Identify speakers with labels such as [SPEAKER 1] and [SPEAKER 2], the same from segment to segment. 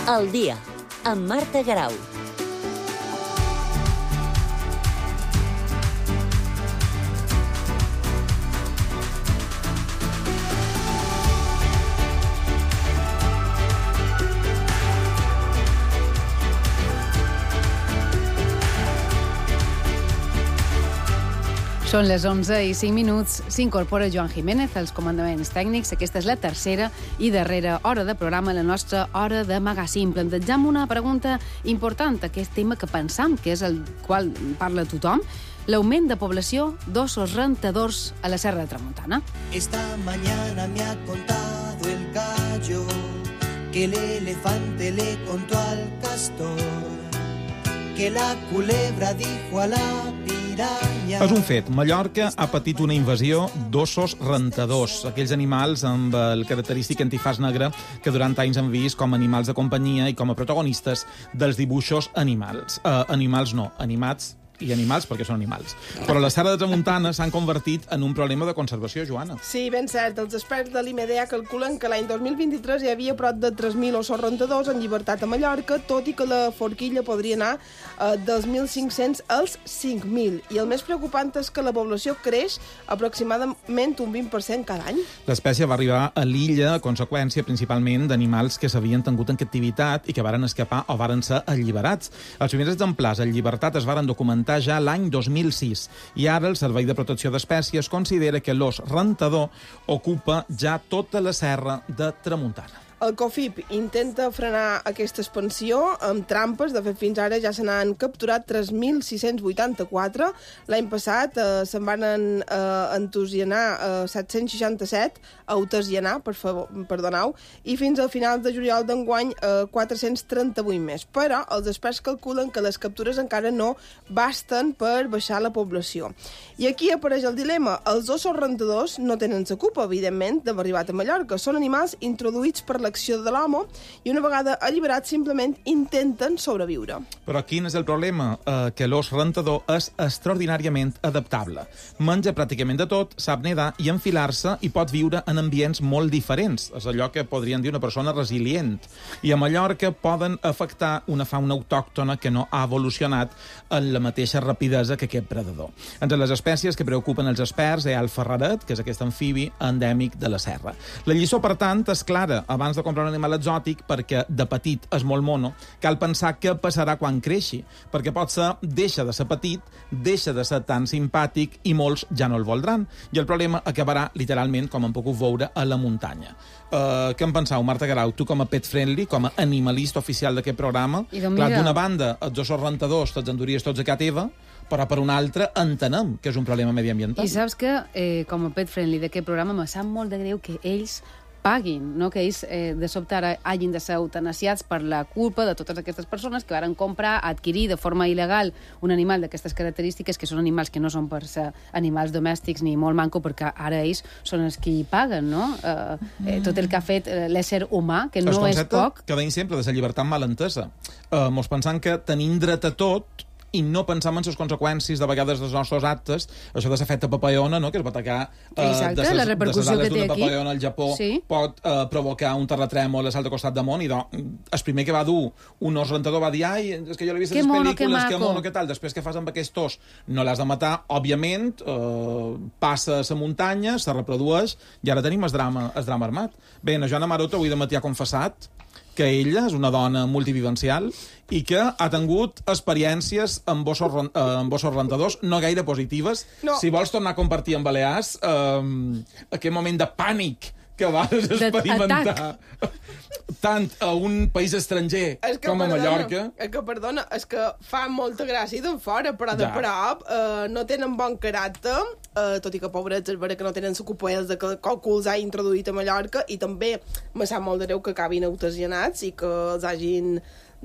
[SPEAKER 1] Al dia, amb Marta Garau.
[SPEAKER 2] Són les 11:05. S'incorpora Joan Jiménez als comandaments tècnics. Aquesta és la tercera i darrera hora de programa, la nostra hora de magazín. Plantejam una pregunta important, aquest tema que pensam, que és el qual parla tothom, l'augment de població d'ossos rentadors a la Serra de Tramuntana.
[SPEAKER 3] Esta mañana me ha contado el gallo que el elefante le contó al castor que la culebra dijo a la piranya.
[SPEAKER 4] És un fet. Mallorca ha patit una invasió d'ossos rentadors, aquells animals amb el característic antifàs negre que durant anys han vist com animals de companyia i com a protagonistes dels dibuixos animals. Animats i animals, perquè són animals. Però la Serra de Tramuntana s'han convertit en un problema de conservació, Joana.
[SPEAKER 5] Sí, ben cert. Els experts de l'IMEDEA calculen que l'any 2023 hi havia prop de 3.000 ossos rentadors en llibertat a Mallorca, tot i que la forquilla podria anar dels 1.500 als 5.000. I el més preocupant és que la població creix aproximadament un 20% cada any.
[SPEAKER 4] L'espècie va arribar a l'illa a conseqüència principalment d'animals que s'havien tingut en captivitat i que varen escapar o varen ser alliberats. Els primers exemplars en llibertat es varen documentar ja l'any 2006 i ara el Servei de Protecció d'Espècies considera que l'os rentador ocupa ja tota la Serra de Tramuntana.
[SPEAKER 5] El COFIP intenta frenar aquesta expansió amb trampes. De fet, fins ara ja se n'han capturat 3.684. L'any passat se'n van entusianar 767, perdoneu, i fins al final de juliol d'enguany 438 més. Però els experts calculen que les captures encara no basten per baixar la població. I aquí apareix el dilema. Els ossos rentadors no tenen la culpa, evidentment, d'haver arribat a Mallorca. Són animals introduïts per l'acció de l'home i una vegada alliberats simplement intenten sobreviure.
[SPEAKER 4] Però quin és el problema? Que l'os rentador és extraordinàriament adaptable. Menja pràcticament de tot, sap nedar i enfilar-se i pot viure en ambients molt diferents. És allò que podrien dir una persona resilient. I a Mallorca poden afectar una fauna autòctona que no ha evolucionat en la mateixa rapidesa que aquest predador. Entre les espècies que preocupen els experts hi ha el ferraret, que és aquest amfibi endèmic de la serra. La lliçó, per tant, és clara. Abans de comprar un animal exòtic, perquè de petit és molt mono, cal pensar què passarà quan creixi, perquè potser deixa de ser petit, deixa de ser tan simpàtic i molts ja no el voldran. I el problema acabarà, literalment, com hem pogut veure, a la muntanya. Què en penseu, Marta Garau? Tu com a pet friendly, com a animalista oficial d'aquest programa, clar, d'una banda, els ossos rentadors te'ls enduries tots a casa teva, però per una altra entenem que és un problema mediambiental.
[SPEAKER 2] I saps que, com a pet friendly d'aquest programa, me sap molt de greu que ells paguin, no? Que ells de sobte ara hagin de ser eutanasiats per la culpa de totes aquestes persones que varen comprar, adquirir de forma il·legal un animal d'aquestes característiques, que són animals que no són per ser animals domèstics ni molt manco, perquè ara ells són els qui paguen, no? Tot el que ha fet l'ésser humà, que no és poc.
[SPEAKER 4] El concepte que veiem sempre de la llibertat mal entesa. Mos pensant que tenim dret a tot i no pensam en les conseqüències de vegades dels nostres actes, això de l'efecte papallona, no? Que es pot atacar
[SPEAKER 2] exacte, la repercussió que té aquí.
[SPEAKER 4] Papallona al Japó pot provocar un terratrèmol a l'altre costat del món, i el primer que va dur un os rentador va dir, ai, és que jo l'he vist a les pel·lícules, que mono, que tal, després què fas amb aquest os? No l'has de matar, òbviament, passa a la muntanya, se reprodueix, i ara tenim el drama armat. Bé, la Joana Maroto avui de matí ha confessat que ella és una dona multivivencial i que ha tingut experiències amb ossos rentadors no gaire positives. No. Si vols tornar a compartir amb Balears aquest moment de pànic que vas experimentar tant a un país estranger com a Mallorca.
[SPEAKER 5] És que fa molta gràcia d'en fora, però de prop no tenen bon caràcter, tot i que pobrets és vera que no tenen la culpa ells de que qualcú els ha introduït a Mallorca, i també me sap molt de greu que acabin eutanasiats i que els hagin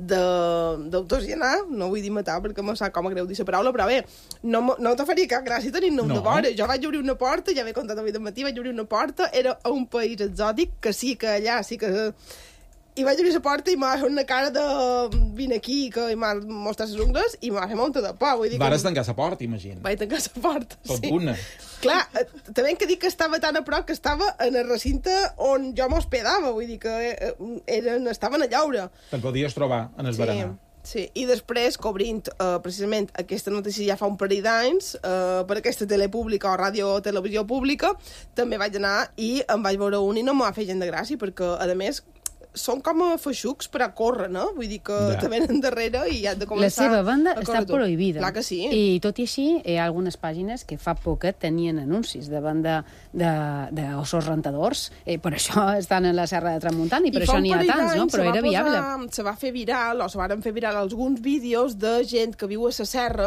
[SPEAKER 5] d'autogenar, no vull dir matar perquè me sap com a greu dir la paraula, però bé, no te faria cap gràcia tenir-ne de vora. Jo vaig obrir una porta, ja m'he contat avui de matí, vaig obrir una porta, era a un país exòtic, que sí que allà sí que I vaig obrir la porta i m'ha fet una cara de vine aquí, que m'ha mostrat les ungles i m'ha fet molta de por. Vull dir
[SPEAKER 4] Vares
[SPEAKER 5] que...
[SPEAKER 4] tancar la porta, imagino.
[SPEAKER 5] Vaig tancar la porta,
[SPEAKER 4] Tot
[SPEAKER 5] sí.
[SPEAKER 4] d'una.
[SPEAKER 5] Clar, també hem que dir que estava tan a prop que estava en el recinte on jo m'hospedava, vull dir que estaven a llaure.
[SPEAKER 4] Te'n podies trobar en el berenar.
[SPEAKER 5] Sí, i després, cobrint precisament aquesta notícia ja fa un parell d'anys, per aquesta tele pública o ràdio o televisió pública, també vaig anar i em vaig veure un i no m'ho va fer gent de gràcia, perquè, a més, són com a feixucs per a córrer, no? Vull dir que te venen darrere i han de començar...
[SPEAKER 2] La seva banda està prohibida.
[SPEAKER 5] Clar que sí.
[SPEAKER 2] I tot i així, hi ha algunes pàgines que fa poquet tenien anuncis de banda d'ossos rentadors. Per això estan a la Serra de Tramuntana i per això n'hi ha tants, no? Però era viable.
[SPEAKER 5] Se va fer viral, o se van fer viral alguns vídeos de gent que viu a la serra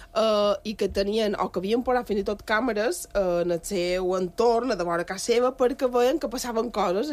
[SPEAKER 5] i que tenien, o que havien posat fins i tot càmeres en el seu entorn, a de vora casa seva, perquè veien que passaven coses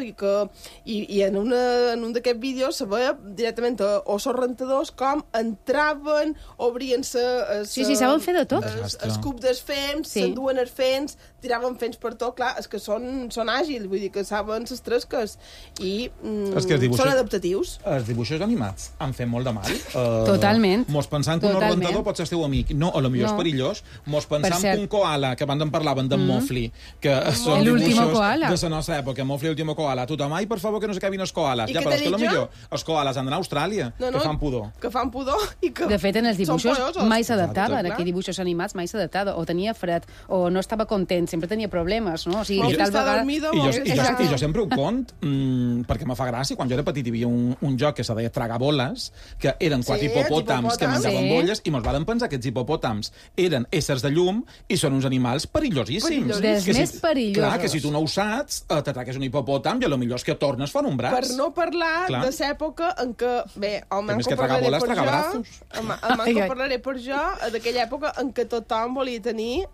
[SPEAKER 5] i en un d'aquests vídeos se veia directament ossos rentadors com entraven, obrien-se...
[SPEAKER 2] Sí, saben fer de tot.
[SPEAKER 5] Els cubs dels fems, s'enduen els fems, tiraven fems per tot, clar, és que són àgils, vull dir que saben les tresques i són adaptatius.
[SPEAKER 4] Els dibuixos animats han fet molt de mal.
[SPEAKER 2] Totalment.
[SPEAKER 4] Mos pensant que un rentador pot ser el teu amic. No, a lo millor és perillós. Mos pensant que un koala, que abans en parlaven d'en Mofli, que són dibuixos de la nostra època, Mofli, l'último koala. Tothom, ai, per favor, que no s'acabin els koalas. Ja, però és que potser els koalas han d'anar a Austràlia, que fan pudor.
[SPEAKER 5] Que fan pudor i que...
[SPEAKER 2] De fet, en els dibuixos mai s'adaptava, en aquells dibuixos animats mai s'adaptava, o tenia fred, o no estava content, sempre tenia problemes, no? O sigui, tal vegada...
[SPEAKER 4] I jo sempre ho cont, perquè me fa gràcia, quan jo era petit hi havia un joc que se deia Tragaboles, que eren 4 hipopòtams que menjaven bolles, i mos varen pensar que aquests hipopòtams eren éssers de llum i són uns animals perillosíssims.
[SPEAKER 2] Dels més perillosos.
[SPEAKER 4] Clar, que si tu no ho saps, t'atraques un hipopòtam i potser és que tornes fora un braç.
[SPEAKER 5] Per no parlar de l'època en què... Bé, el Manco parlaré per jo, d'aquella època en què tothom volia tenir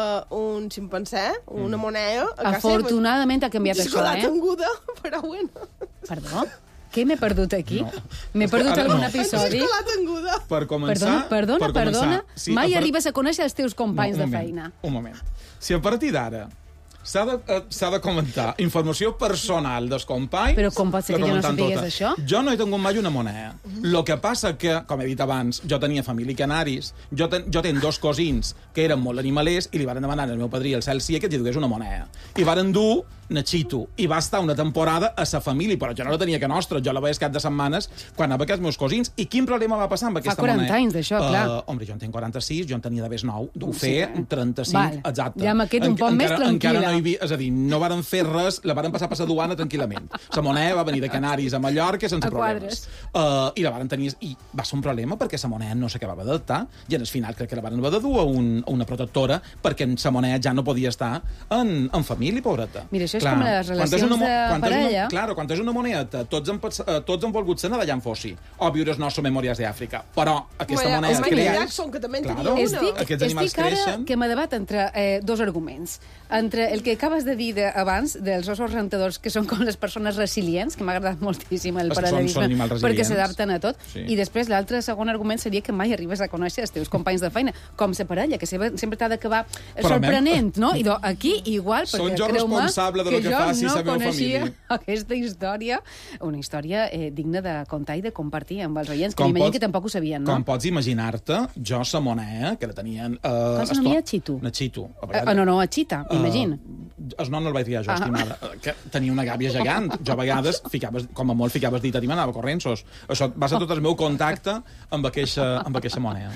[SPEAKER 5] un ximpancè, una moneda a casa seva.
[SPEAKER 2] Afortunadament ha canviat això,
[SPEAKER 5] Tanguda, però bueno.
[SPEAKER 2] Perdó? Què m'he perdut aquí? M'he perdut algun episodi?
[SPEAKER 4] Per començar...
[SPEAKER 2] Perdona. Mai arribes a conèixer els teus companys de feina.
[SPEAKER 4] Un moment. Si a partir d'ara s'ha de comentar informació personal dels companys...
[SPEAKER 2] Però com pot ser que jo no sapigués això?
[SPEAKER 4] Jo no he tingut mai una moneda. Lo que passa que, com he dit abans, jo tenia família i canaris, jo tenc 2 cosins que eren molt animalers i li van demanar al meu padrí, el Celsi, que li dugués una moneda. I varen dur Nachito, i va estar una temporada a sa família, però jo no la tenia que nostra, jo la veia cap de setmanes quan anava amb els meus cosins. I quin problema va passar amb aquesta moneda?
[SPEAKER 2] Fa 40 anys d'això, clar.
[SPEAKER 4] Home, jo en tenc 46, jo en tenia d'haver 9, deu fer 35, exacte.
[SPEAKER 2] Ja m'ha quedat un poc més tranquil·la.
[SPEAKER 4] Encara no hi havia, és a dir, no varen fer res, la varen passar per la duana tranquil·lament. La moneda va venir de Canaris a Mallorca sense problemes. I la varen tenir... I va ser un problema perquè la moneda no s'acabava d'adaptar i en el final crec que la varen haver de dur a una protectora perquè la moneda ja no podia estar en família, pobreta.
[SPEAKER 2] Mira, això és com les relacions de parella.
[SPEAKER 4] Claro, quan és una moneda, tots han volgut ser d'allà en fossi, o viure els nostres Memòries d'Àfrica. Però aquesta moneda creix...
[SPEAKER 5] que també en tenia una.
[SPEAKER 4] Aquests animals creixen...
[SPEAKER 2] Estic ara que me debat entre 2 arguments. Entre el que acabes de dir abans, dels ossos rentadors, que són com les persones resilients, que m'ha agradat moltíssim el paral·lelisme, perquè s'adapten a tot, i després l'altre segon argument seria que mai arribes a conèixer els teus companys de feina, com la parella, que sempre t'ha d'acabar sorprenent, no? I aquí igual, perquè creu-me que jo no coneixia aquesta història, una història digna de contar i de compartir amb els oients, que m'imagino que tampoc ho sabien, no?
[SPEAKER 4] Com pots imaginar-te, jo la moneda, que la tenien...
[SPEAKER 2] Com s'anomia? Chito?
[SPEAKER 4] Chito.
[SPEAKER 2] No, a Chita, imagina.
[SPEAKER 4] El nom no el vaig dir jo, estimada. Que tenia una gàbia gegant. Jo a vegades, com a molt, ficaves dit a ti, m'anava corrents-os. Això va ser tot el meu contacte amb aquesta moneda.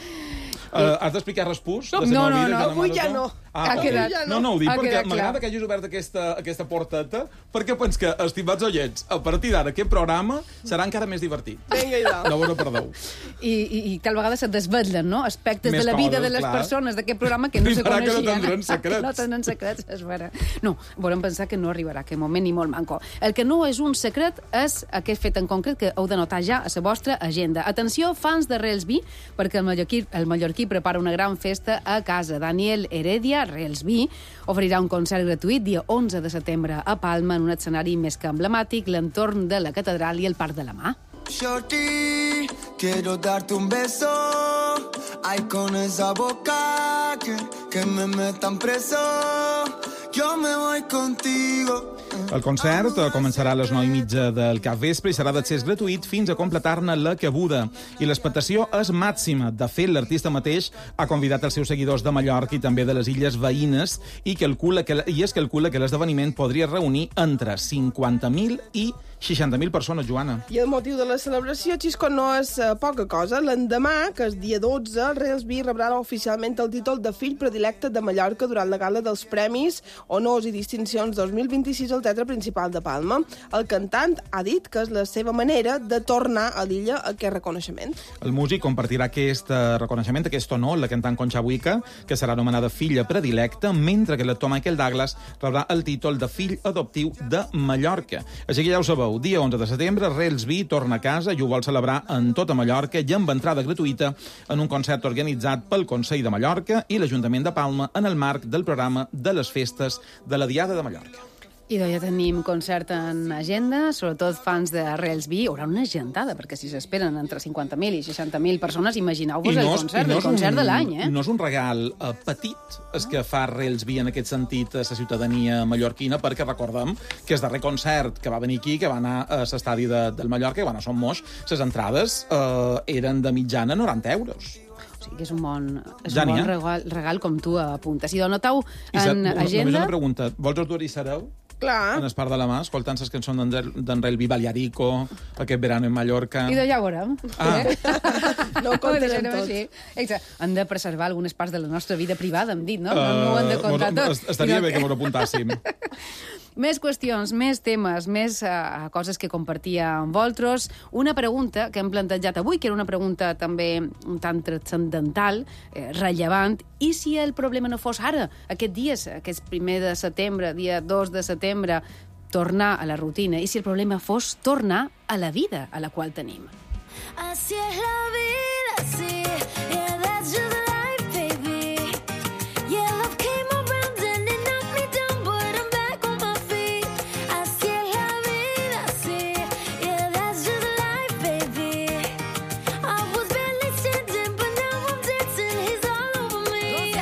[SPEAKER 4] Has d'explicar respús?
[SPEAKER 5] No, avui ja no.
[SPEAKER 2] Ha quedat.
[SPEAKER 4] No, ho dic perquè m'agrada que hagis obert aquesta porteta, perquè pens que, estimats oients, a partir d'ara aquest programa serà encara més divertit.
[SPEAKER 5] Vinga,
[SPEAKER 4] no vos ho perdeu.
[SPEAKER 2] I tal vegada se desvetllen, no?, aspectes de la vida de les persones d'aquest programa que no se coneixien.
[SPEAKER 4] Que no tindran secrets.
[SPEAKER 2] No tenen secrets, és vera. No, volem pensar que no arribarà aquest moment ni molt manco. El que no és un secret és aquest fet en concret que heu de notar ja a la vostra agenda. Atenció, fans de Reelsby, perquè el mallorquí prepara una gran festa a casa. Daniel Heredia, Reelsby, oferirà un concert gratuït dia 11 de setembre a Palma en un escenari més que emblemàtic, l'entorn de la catedral i el Parc de la Mar.
[SPEAKER 3] Shorty, quiero darte un beso, ay con esa boca que me metan preso, yo me voy contigo.
[SPEAKER 4] El concert començarà a les 9:30 del capvespre i serà d'accés gratuït fins a completar-ne la cabuda. I l'expectació és màxima. De fet, l'artista mateix ha convidat els seus seguidors de Mallorca i també de les illes veïnes i es calcula que l'esdeveniment podria reunir entre 50.000 i 60.000 persones, Joana.
[SPEAKER 5] I el motiu de la celebració, Xisco, no és poca cosa. L'endemà, que és dia 12, Railsby rebrà oficialment el títol de fill predilecte de Mallorca durant la gala dels Premis, Honors i Distincions 2026 al Teatre Principal de Palma. El cantant ha dit que és la seva manera de tornar a l'illa aquest reconeixement.
[SPEAKER 4] El músic compartirà aquest reconeixement, aquest honor, la cantant Concha Buica, que serà anomenada filla predilecta, mentre que l'actor Michael Douglas rebrà el títol de fill adoptiu de Mallorca. Així que ja ho sabeu, dia 11 de setembre, Railsby torna a casa i ho vol celebrar en tota Mallorca i amb entrada gratuïta en un concert organitzat pel Consell de Mallorca i l'Ajuntament de Palma en el marc del programa de les festes de la Diada de Mallorca.
[SPEAKER 2] I ja tenim concert en agenda, sobretot fans de Railsby. Hi haurà una gentada, perquè si s'esperen entre 50.000 i 60.000 persones, imagineu-vos el concert de l'any, eh?
[SPEAKER 4] No és un regal petit, és que fa Railsby en aquest sentit a la ciutadania mallorquina, perquè recordem que el darrer concert que va venir aquí, que va anar a l'estadi del Mallorca, que va anar a Son Moix, les entrades eren de mitjana 90 euros.
[SPEAKER 2] O sigui que és un bon regal, com tu apuntes. I donotau en agenda...
[SPEAKER 4] Només una pregunta. Vols Artur i Sareu?
[SPEAKER 5] Clar.
[SPEAKER 4] En el Parc de la Mà, escoltant les cançons d'en Railsby, Ballarico, aquest verano en Mallorca...
[SPEAKER 2] I d'allà ho veurem.
[SPEAKER 5] No ho contarem tot.
[SPEAKER 2] Exacte. Han de preservar algunes parts de la nostra vida privada, hem dit, no? No ho han de contar tot.
[SPEAKER 4] Estaria bé que m'ho apuntàssim.
[SPEAKER 2] Més qüestions, més temes, més coses que compartia amb vosaltres. Una pregunta que hem plantejat avui, que era una pregunta també un tant transcendental, rellevant. I si el problema no fos ara, aquests dies, aquest 1 de setembre, dia 2 de setembre, tornar a la rutina? I si el problema fos tornar a la vida a la qual tenim?
[SPEAKER 6] Así es la vida, sí. Yeah, that's just life, baby. Yeah, love came around and it knocked me down, but I'm back on my feet. Así es la vida, sí. Yeah, that's just life, baby. I was barely standing, but now I'm dancing. He's all over me.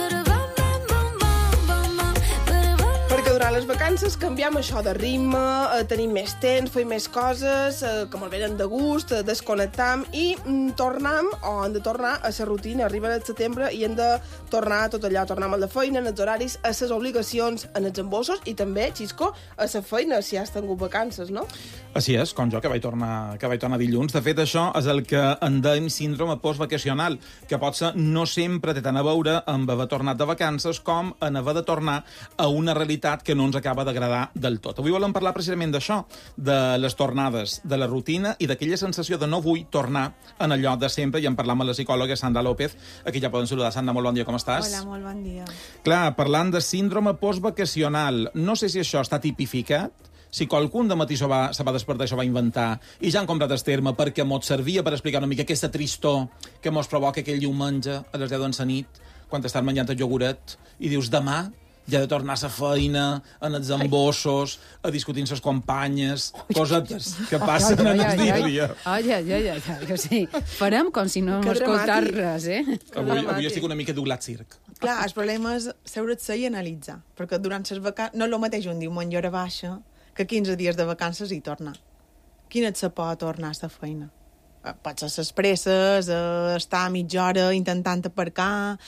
[SPEAKER 5] Perquè durant les vacances canviem això de ritme, tenim més temps, fem més coses, que ens venen de gust, desconnectam i tornem, o hem de tornar a la rutina. Arriba el setembre i hem de tornar a tot allò, tornem a la feina, en els horaris, a les obligacions, en els embossos i també, Xisco, a la feina, si has tingut vacances, no?
[SPEAKER 4] Així és, com jo, que vaig tornar dilluns. De fet, això és el que en dèiem síndrome postvacacional, que potser no sempre té tant a veure amb haver tornat de vacances com en haver de tornar a una realitat que no ens acaba d'agradar del tot. Avui volem parlar precisament d'això, de les tornades, de la rutina i d'aquella sensació de no vull tornar en allò de sempre. I en parlam amb la psicòloga Sandra López. Aquí ja poden saludar. Sandra, molt bon dia, com estàs?
[SPEAKER 7] Hola, molt bon dia.
[SPEAKER 4] Clar, parlant de síndrome postvacacional, no sé si això està tipificat, si qualcú de matí se va despertar i se va inventar, i ja han comprat el terme perquè mos servia per explicar una mica aquesta tristor que mos provoca aquell diumenge a les 10 de la nit, quan estàs menjant el iogurt, i dius, demà ja he de tornar a la feina, en els embossos, a discutir amb les companyes, cosetes que passen en el dia a dia.
[SPEAKER 2] Ja, sí. Farem com si no hem escoltat res, eh?
[SPEAKER 4] Avui estic una mica doblat circ.
[SPEAKER 7] Clar, el problema és seure-se i analitzar, perquè durant les vacances no és el mateix un diumenge hora baixa que 15 dies de vacances i tornar. Quina et se pot tornar a la feina? Pot ser les presses, estar mitja hora intentant aparcar...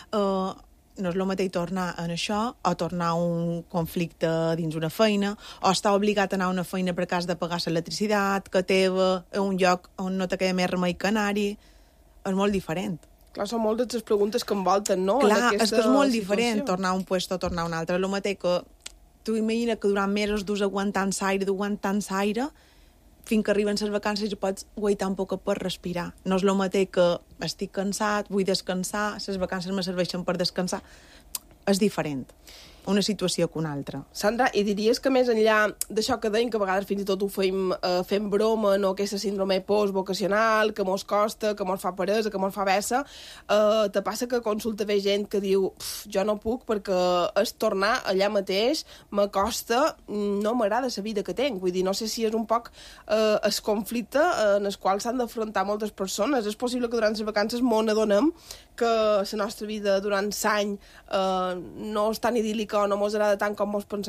[SPEAKER 7] No és el mateix tornar en això o tornar a un conflicte dins una feina o estar obligat a anar a una feina per cas de pagar l'electricitat que teva a un lloc on no te queda més remei que anar-hi. És molt diferent.
[SPEAKER 5] Clar, són moltes les preguntes que envolten, no?
[SPEAKER 7] Clar, és que és molt diferent tornar a un puesto o tornar a un altre. És el mateix que tu imagina que durant mesos dus aguantant l'aire, fins que arriben les vacances i pots guaitar un poc per respirar. No és el mateix que estic cansat, vull descansar, les vacances me serveixen per descansar. És diferent. una situació que una altra.
[SPEAKER 5] Sandra, i diries que més enllà d'això que deim, que a vegades fins i tot ho fem broma, no, aquesta síndrome postvocacional, que mos costa, que mos fa peresa, que mos fa vessa, te passa que consulta bé gent que diu jo no puc perquè és tornar allà mateix, m'acosta, no m'agrada la vida que tenc. Vull dir, no sé si és un poc el conflicte en el qual s'han d'afrontar moltes persones. És possible que durant les vacances m'on adonem que la nostra vida durant l'any no és tan idíl·lica o no mos agrada tant com mos pensam?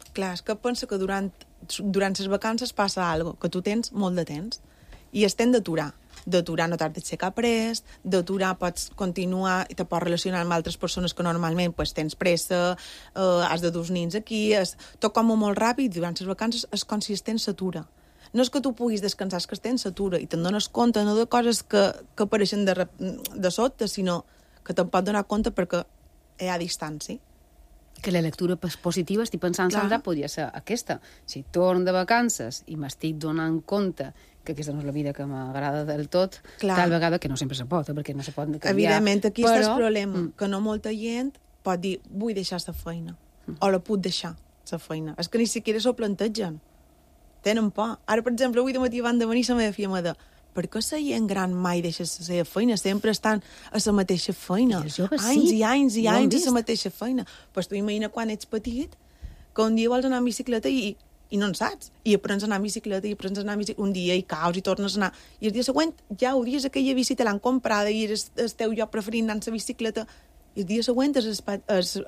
[SPEAKER 7] Clar, és que pensa que durant les vacances passa alguna cosa, que tu tens molt de temps, i es ten d'aturar. D'aturar no t'has d'aixecar prest, d'aturar pots continuar i te pots relacionar amb altres persones que normalment pues, tens pressa, has de dur els nins aquí, tot com molt ràpid, durant les vacances és com si el temps s'atura. No és que tu puguis descansar, és que el temps s'atura i te'n dones compte no de coses que apareixen de sobte, sinó que te'n pots donar compte perquè hi ha distància.
[SPEAKER 2] Que la lectura positiva, estic pensant,
[SPEAKER 7] Clar.
[SPEAKER 2] Sandra, podria ser aquesta. Si torn de vacances i m'estic donant compte que aquesta no és la vida que m'agrada del tot,
[SPEAKER 7] Clar.
[SPEAKER 2] tal vegada que no sempre se pot, perquè no se pot canviar.
[SPEAKER 7] Evidentment, aquí està el problema, que no molta gent pot dir, vull deixar la feina, o la puc deixar, la feina. És que ni siquiera s'ho plantegen. Tenen por. Ara, per exemple, avui de matí van de venir la meva filla m'ha de per què la gent gran mai deixa la seva feina? Sempre estan a la mateixa feina.
[SPEAKER 2] I els joves
[SPEAKER 7] anys
[SPEAKER 2] sí,
[SPEAKER 7] i anys i
[SPEAKER 2] ho hem
[SPEAKER 7] anys
[SPEAKER 2] vist.
[SPEAKER 7] a la mateixa feina. Pues tu imagina quan ets petit, que un dia vols anar en bicicleta i no en saps. I aprens a anar en bicicleta i aprens a anar en bicicleta. Un dia hi caus i tornes a anar. I el dia següent ja odies aquella bici, te l'han comprada i és el teu lloc preferit anar en la bicicleta. I el dia següent és petit.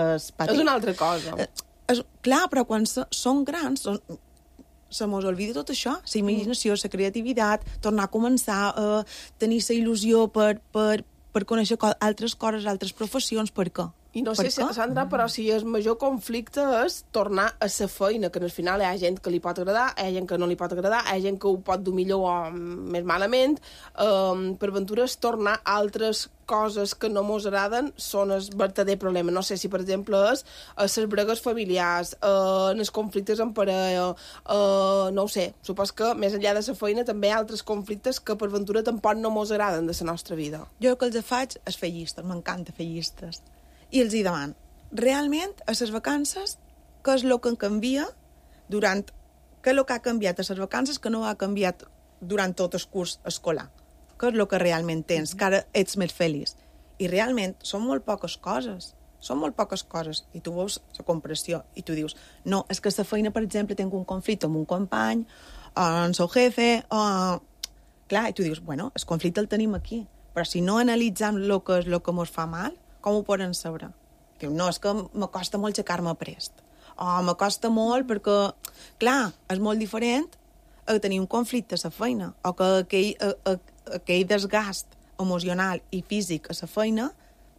[SPEAKER 5] És una altra cosa.
[SPEAKER 7] Clar, però quan són grans... Se mos oblida tot això, la imaginació, la creativitat, tornar a començar a tenir la il·lusió per conèixer altres coses, altres professions, per què?
[SPEAKER 5] I no sé, Sandra, però si el major conflicte és tornar a la feina, que al final hi ha gent que li pot agradar, hi ha gent que no li pot agradar, hi ha gent que ho pot dur millor o més malament. Per ventura és tornar a altres coses que no mos agraden són el verdader problema. No sé si, per exemple, és les bregues familiars, en els conflictes en parella, no ho sé. Supos que més enllà de la feina també hi ha altres conflictes que per ventura tampoc no mos agraden de la nostra vida.
[SPEAKER 7] Jo el que els faig és fer llistes, m'encanta fer llistes. I els hi demano, realment, a les vacances, què és el que canvia què és el que ha canviat a les vacances que no ha canviat durant tot el curs escolar? Què és el que realment tens, que ara ets més feliç? I realment són molt poques coses. Són molt poques coses. I tu veus la comparació i tu dius, no, és que a la feina, per exemple, tinc un conflicte amb un company, amb el seu jefe, clar, i tu dius, bueno, el conflicte el tenim aquí, però si no analitzem el que és el que ens fa mal, com ho poden saber? Diu, no, és que m'acosta molt aixecar-me prest. O m'acosta molt perquè, clar, és molt diferent a tenir un conflicte a la feina, o que aquell desgast emocional i físic a la feina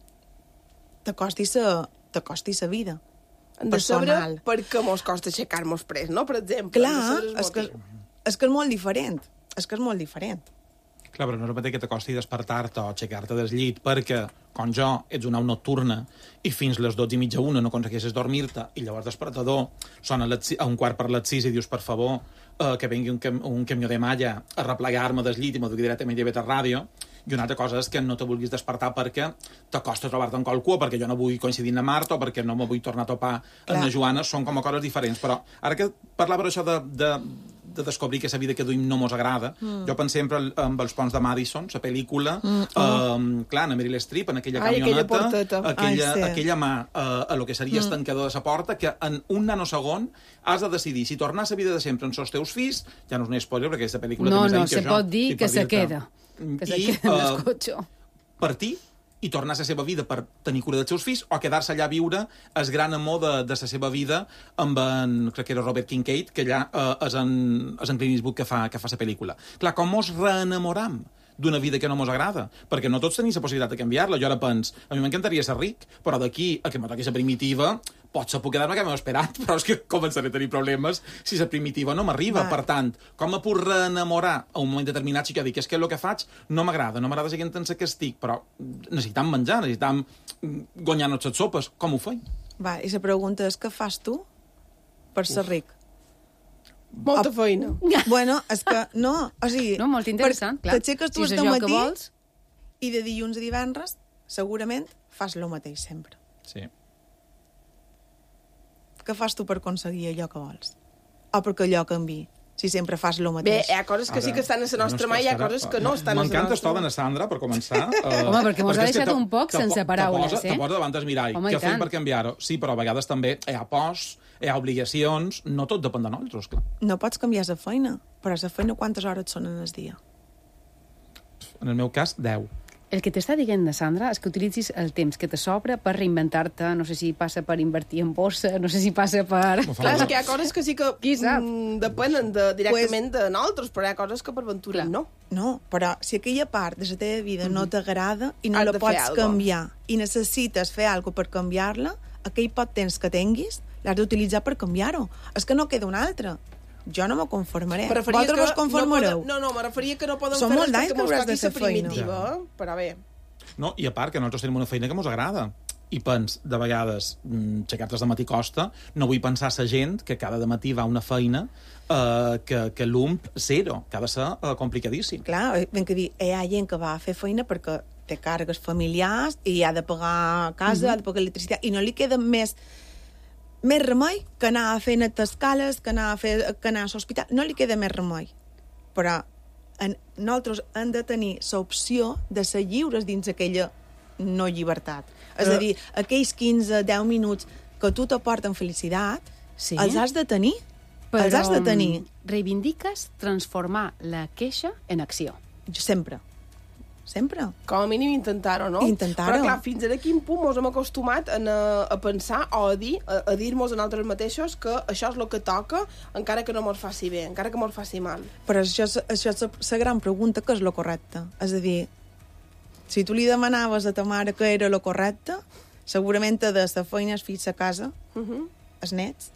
[SPEAKER 7] t'acosti la vida
[SPEAKER 5] Hem de saber
[SPEAKER 7] personal.
[SPEAKER 5] per què mos costa aixecar-nos prest, no? Per exemple.
[SPEAKER 7] Clar, és que és molt diferent. És que és molt diferent.
[SPEAKER 4] Clar, però no és el mateix que t'acosti despertar-te o aixecar-te del llit perquè, com jo, ets una au nocturna i fins les 12:30, 1 no aconsegueixes dormir-te i llavors despertador sona a 5:45 i dius, per favor, que vengui un camió de malla a replegar-me del llit i m'ho dugui directament llevat a ràdio. I una altra cosa és que no te vulguis despertar perquè t'acosta trobar-te amb qualcú, perquè jo no vull coincidir amb Marta o perquè no me vull tornar a topar amb la Joana. Són com a coses diferents. Però ara que parlava d'això de descobrir que la vida que duim no mos agrada, jo penso sempre amb Els ponts de Madison, la pel·lícula, clar, en Meryl Streep, en aquella camioneta, aquella mà a lo que seria el tancador de la porta, que en un nanosegon has de decidir si tornar a la vida de sempre amb els teus fills, ja no és un spoiler, perquè aquesta pel·lícula
[SPEAKER 2] No,
[SPEAKER 4] també
[SPEAKER 2] no, se pot dir que se queda. Que se queda en el cotxe.
[SPEAKER 4] Partir i tornar a la seva vida per tenir cura dels seus fills o quedar-se allà a viure el gran amor de la seva vida amb en, crec que era Robert Kincaid, que allà és en Clint Eastwood que fa la pel·lícula. Clar, com mos reenamoram d'una vida que no mos agrada? Perquè no tots tenim la possibilitat de canviar-la. Jo ara penso, a mi m'encantaria ser ric, però d'aquí a que me toqui la primitiva, potser puc quedar-me que m'he esperat, però és que començaré a tenir problemes si la primitiva no m'arriba. Per tant, com me puc reenamorar a un moment determinat si jo dic, és que el que faig no m'agrada seguir en que estic, però necessitam menjar, necessitam guanyar-nos les sopes. Com ho feim?
[SPEAKER 7] Va, i la pregunta és, què fas tu per ser ric?
[SPEAKER 5] Molta feina.
[SPEAKER 7] Bueno, és que no, o sigui...
[SPEAKER 2] No, molt interessant, clar.
[SPEAKER 7] T'aixeques tu
[SPEAKER 2] Si és
[SPEAKER 7] de
[SPEAKER 2] allò
[SPEAKER 7] matí
[SPEAKER 2] que vols.
[SPEAKER 7] i de dilluns a divendres segurament fas el mateix sempre.
[SPEAKER 4] Sí.
[SPEAKER 7] Què fas tu per aconseguir allò que vols? O perquè allò canvi? Si sempre fas el
[SPEAKER 5] Bé,
[SPEAKER 7] mateix.
[SPEAKER 5] hi ha coses que sí que estan a la nostra mà i hi ha coses que no estan a la nostra mà.
[SPEAKER 4] M'encanta esto de Sandra, per començar.
[SPEAKER 2] Home, perquè mos ha deixat un poc sense paraules,
[SPEAKER 4] Te posa davant del mirall.
[SPEAKER 2] Home,
[SPEAKER 4] Què fem per canviar-ho? Sí, però a vegades també hi ha pors, hi ha obligacions, no tot depèn de nosaltres, clar.
[SPEAKER 7] No pots canviar la feina, però la feina quantes hores són en el dia?
[SPEAKER 4] En el meu cas, 10.
[SPEAKER 2] El que t'està dient de Sandra és que utilitzis el temps que te sobra per reinventar-te, no sé si passa per invertir en borsa, no sé si passa per...
[SPEAKER 5] Clar, és que hi ha coses que sí que
[SPEAKER 2] Qui sap?
[SPEAKER 5] depenen directament de nosaltres, però hi ha coses que per ventura no.
[SPEAKER 7] No, però si aquella part de la teva vida no t'agrada i no
[SPEAKER 5] Has
[SPEAKER 7] la
[SPEAKER 5] de fer
[SPEAKER 7] pots
[SPEAKER 5] algo.
[SPEAKER 7] canviar i necessites fer alguna per canviar-la, aquell pot temps que tinguis l'has d'utilitzar per canviar-ho. És que no queda un altre. Jo no me conformaré. Vosaltres vos conformareu?
[SPEAKER 5] No, me referia que no poden
[SPEAKER 7] Són
[SPEAKER 5] fer
[SPEAKER 7] molt
[SPEAKER 5] res
[SPEAKER 7] d'anys
[SPEAKER 5] perquè
[SPEAKER 7] que
[SPEAKER 5] mos
[SPEAKER 7] hauràs de
[SPEAKER 5] toqui
[SPEAKER 7] fer
[SPEAKER 5] la
[SPEAKER 7] feina.
[SPEAKER 5] primitiva, però bé.
[SPEAKER 4] No, i a part que nosaltres tenim una feina que ens agrada. I pens, de vegades, aixecar-te de matí costa, no vull pensar la gent que cada matí va a una feina que l'ump zero, que ha de ser complicadíssim.
[SPEAKER 7] Clar, ben que dir, hi ha gent que va a fer feina perquè té càrregues familiars i ha de pagar casa, ha de pagar electricitat, i no li queda més remei que anar a fer netes escales, que anar a l'hospital. No li queda més remei. Però nosaltres hem de tenir l'opció de ser lliures dins aquella no llibertat. És a dir, aquells 15-10 minuts que tu t'aporten felicitat,
[SPEAKER 2] Sí.
[SPEAKER 7] els has de tenir. Els has de tenir.
[SPEAKER 2] Reivindiques transformar la queixa en acció.
[SPEAKER 7] Jo sempre. Sempre.
[SPEAKER 5] Com a mínim intentar-ho, no?
[SPEAKER 7] Intentar-ho.
[SPEAKER 5] Però clar, fins a quin punt mos hem acostumat a pensar o a dir-nos a nosaltres mateixos que això és el que toca, encara que no mos faci bé, encara que mos faci mal.
[SPEAKER 7] Però això és la gran pregunta, que és lo correcte. És a dir, si tu li demanaves a ta mare que era lo correcte, segurament de la feina, els fills a casa, els nets,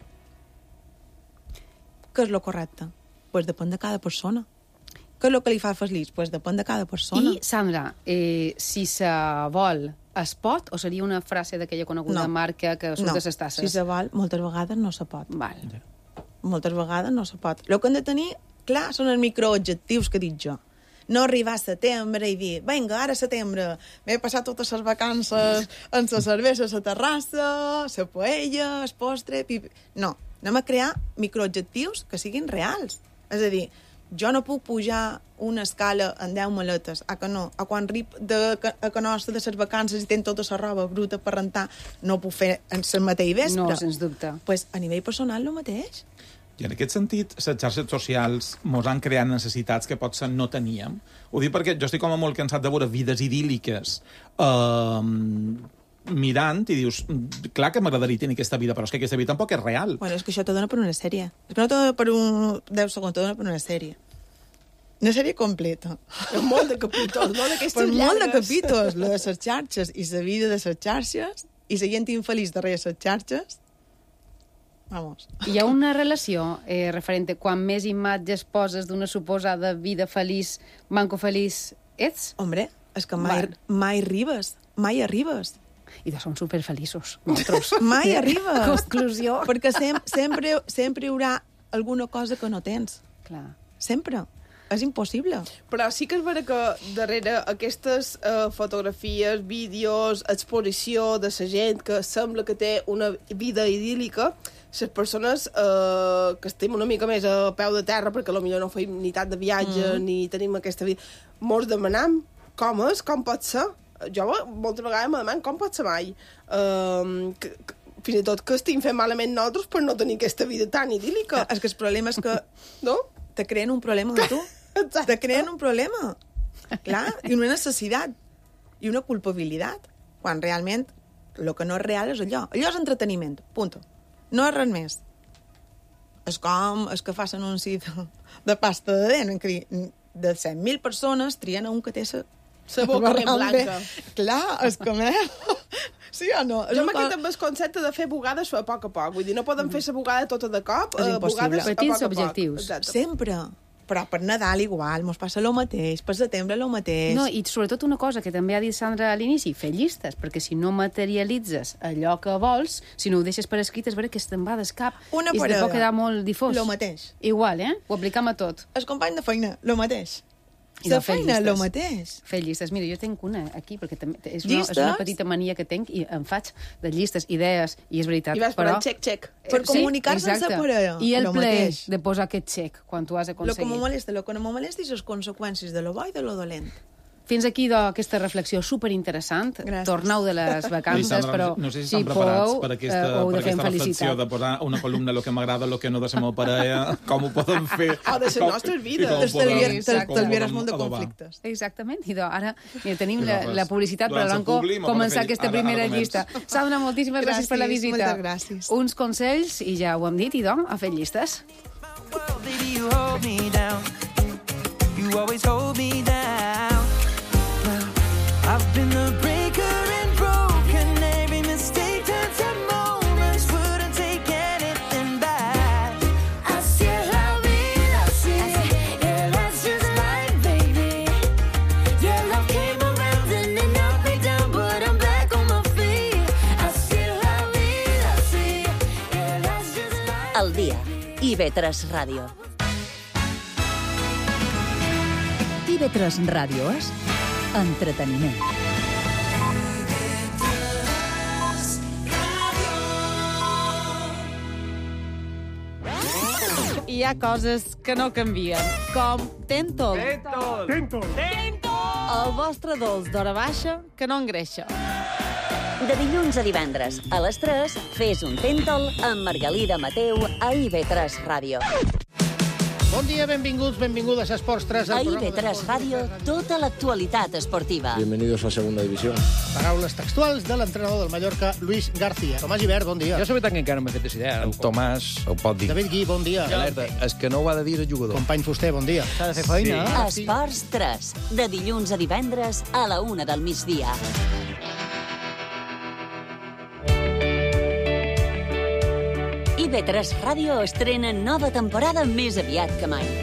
[SPEAKER 7] què és lo correcte? Pues depèn de cada persona. Què és el que li fa feliç? Pues depèn de cada persona.
[SPEAKER 2] I, Sandra, si se vol, es pot? O seria una frase d'aquella coneguda marca que surt de les tasses?
[SPEAKER 7] Si se vol, moltes vegades no se pot.
[SPEAKER 2] Val.
[SPEAKER 7] Moltes vegades no se pot. El que hem de tenir, clar, són els microobjectius que dic jo. No arribar a setembre i dir, vinga, ara setembre, m'he passat totes les vacances en la cervesa, a la terrassa, la paella, el postre... No, anem a crear microobjectius que siguin reals. És a dir, jo no puc pujar una escala en 10 maletes, a que no? A quan arrib a que nostre de les vacances i tenc tota la roba bruta per rentar, no ho puc fer en el mateix vespre.
[SPEAKER 2] No, sens dubte.
[SPEAKER 7] Pues a nivell personal el mateix.
[SPEAKER 4] I en aquest sentit, les xarxes socials mos han creat necessitats que potser no teníem. Ho dic perquè jo estic com a molt cansat de veure vides idíl·liques mirant i dius, clar que m'agradaria tenir aquesta vida, però és que aquesta vida tampoc és real.
[SPEAKER 7] Bueno, és que això te dona per una sèrie. És que no te dona per un 10 segons, te dona per una sèrie. Una sèrie completa.
[SPEAKER 5] Molt de capítols, no? D'aquestes
[SPEAKER 7] Per molt de
[SPEAKER 5] llargues.
[SPEAKER 7] capítols, lo de les xarxes i la vida de les xarxes i la gent infeliç darrere les xarxes. Vamos.
[SPEAKER 2] Hi ha una relació referent a quan més imatges poses d'una suposada vida feliç, manco feliç ets?
[SPEAKER 7] Hombre, és que mai arribes. Mai arribes.
[SPEAKER 2] I de som superfeliços, nosaltres.
[SPEAKER 7] Mai arribes.
[SPEAKER 2] Conclusió.
[SPEAKER 7] Perquè sempre hi haurà alguna cosa que no tens.
[SPEAKER 2] Clar.
[SPEAKER 7] Sempre. És impossible.
[SPEAKER 5] Però sí que és vera que darrere aquestes fotografies, vídeos, exposició de la gent que sembla que té una vida idíl·lica, les persones que estem una mica més a peu de terra, perquè potser no feim ni tant de viatge, ni tenim aquesta vida, mos demanam com és, com pot ser. Jo moltes vegades me demano com pot ser mai. Fins i tot que estem fent malament nosaltres per no tenir aquesta vida tan idíl·lica.
[SPEAKER 7] És que el problema és que
[SPEAKER 5] no?
[SPEAKER 7] te creen un problema a tu.
[SPEAKER 5] Exacte.
[SPEAKER 7] Te creen un problema. Clar, i una necessitat. I una culpabilitat. Quan realment el que no és real és allò. Allò és entreteniment, punto. No és res més. És com els que fan anunci de pasta de dent. De 100.000 persones trien un que té
[SPEAKER 5] la boca ben blanca.
[SPEAKER 7] Clar, és com... Sí o no?
[SPEAKER 5] Jo m'he també el concepte de fer bugades a poc a poc. Vull dir, no podem fer la bugada tota de cop.
[SPEAKER 7] És impossible.
[SPEAKER 5] Bugades a
[SPEAKER 2] Petits
[SPEAKER 5] poc a poc.
[SPEAKER 2] objectius.
[SPEAKER 5] Exacte.
[SPEAKER 7] Sempre. Però per Nadal igual, mos passa el mateix, per setembre el mateix.
[SPEAKER 2] No, i sobretot una cosa que també ha dit Sandra a l'inici, fer llistes, perquè si no materialitzes allò que vols, si no ho deixes per escrit, és vera que te'n va d'escap
[SPEAKER 7] Una
[SPEAKER 2] i es
[SPEAKER 7] parada.
[SPEAKER 2] pot quedar molt difós.
[SPEAKER 7] Lo mateix.
[SPEAKER 2] Igual, Ho aplicam a tot.
[SPEAKER 7] El company de feina, lo mateix.
[SPEAKER 2] I
[SPEAKER 7] La
[SPEAKER 2] no fer
[SPEAKER 7] feina,
[SPEAKER 2] llistes.
[SPEAKER 7] lo mateix.
[SPEAKER 2] Fer llistes. Mira, jo tinc una aquí, perquè també és
[SPEAKER 7] Llistes?
[SPEAKER 2] una petita mania que tinc i em faig de llistes, idees, i és veritat.
[SPEAKER 5] I vas
[SPEAKER 2] però...
[SPEAKER 5] posant xec.
[SPEAKER 7] Per comunicar-se
[SPEAKER 2] exacte.
[SPEAKER 7] amb la parella.
[SPEAKER 2] I el
[SPEAKER 7] Lo
[SPEAKER 2] plaer
[SPEAKER 7] mateix.
[SPEAKER 2] de posar aquest xec quan tu has
[SPEAKER 7] Lo que
[SPEAKER 2] aconseguit.
[SPEAKER 7] me molesta és les conseqüències de lo bo i de lo dolent.
[SPEAKER 2] fins aquí aquesta reflexió superinteressant.
[SPEAKER 7] Gràcies.
[SPEAKER 2] Torneu de les vacances, però
[SPEAKER 4] no sé si estan preparats per aquesta,
[SPEAKER 2] heu de
[SPEAKER 4] per
[SPEAKER 2] fer
[SPEAKER 4] aquesta
[SPEAKER 2] amb
[SPEAKER 4] reflexió
[SPEAKER 2] felicitat.
[SPEAKER 4] de posar una columna lo que m'agrada, lo que no de la meva parella, com ho poden fer...
[SPEAKER 5] O de les nostres vides.
[SPEAKER 7] T'estalviaràs molt de conflictes.
[SPEAKER 2] Exactament. I ara tenim
[SPEAKER 4] I
[SPEAKER 2] la publicitat per
[SPEAKER 4] durant
[SPEAKER 2] a l'Anco
[SPEAKER 4] Publi,
[SPEAKER 2] començar aquesta
[SPEAKER 4] ara
[SPEAKER 2] primera
[SPEAKER 4] comença.
[SPEAKER 2] llista. Sauna, moltíssimes gràcies per la
[SPEAKER 7] Gràcies,
[SPEAKER 2] visita.
[SPEAKER 7] moltes gràcies.
[SPEAKER 2] Uns consells, i ja ho hem dit, i a fer llistes.
[SPEAKER 8] Baby, you hold me down. You always hold me down. Well, I've been the breaker and broken. Every mistake turns to moments. Wouldn't take anything back.
[SPEAKER 6] Así es la vida, así. Yeah, that's just life, baby. Yeah, love came around and it knocked me down, but I'm back on my feet. Así es la vida, así. Yeah, that's just life.
[SPEAKER 1] El dia. IB3 Ràdio.
[SPEAKER 9] IB3 Ràdio és entreteniment.
[SPEAKER 10] Hi ha coses que no canvien, com Tentol. El vostre dolç d'hora baixa que no engreixa.
[SPEAKER 1] De dilluns a divendres, a les 3, fes un Tèntol amb Margalida Mateu a IB3 Ràdio.
[SPEAKER 11] Bon dia, benvinguts, benvingudes a Esports 3.
[SPEAKER 1] A IB3 Ràdio, tota l'actualitat esportiva.
[SPEAKER 12] Bienvenidos a Segunda División.
[SPEAKER 11] Paraules textuals de l'entrenador del Mallorca, Luis García. Tomàs Gibert, bon dia.
[SPEAKER 13] Jo la veritat que encara no m'he fet idea.
[SPEAKER 12] En Tomàs ho pot dir.
[SPEAKER 11] David Gui, bon dia.
[SPEAKER 12] Alerta, és que no ho ha de dir el jugador.
[SPEAKER 11] Company Fuster, bon dia.
[SPEAKER 13] S'ha de fer feina.
[SPEAKER 1] Esports 3, de dilluns a divendres a la 1 del migdia. IB3 Ràdio estrena nova temporada més aviat que mai.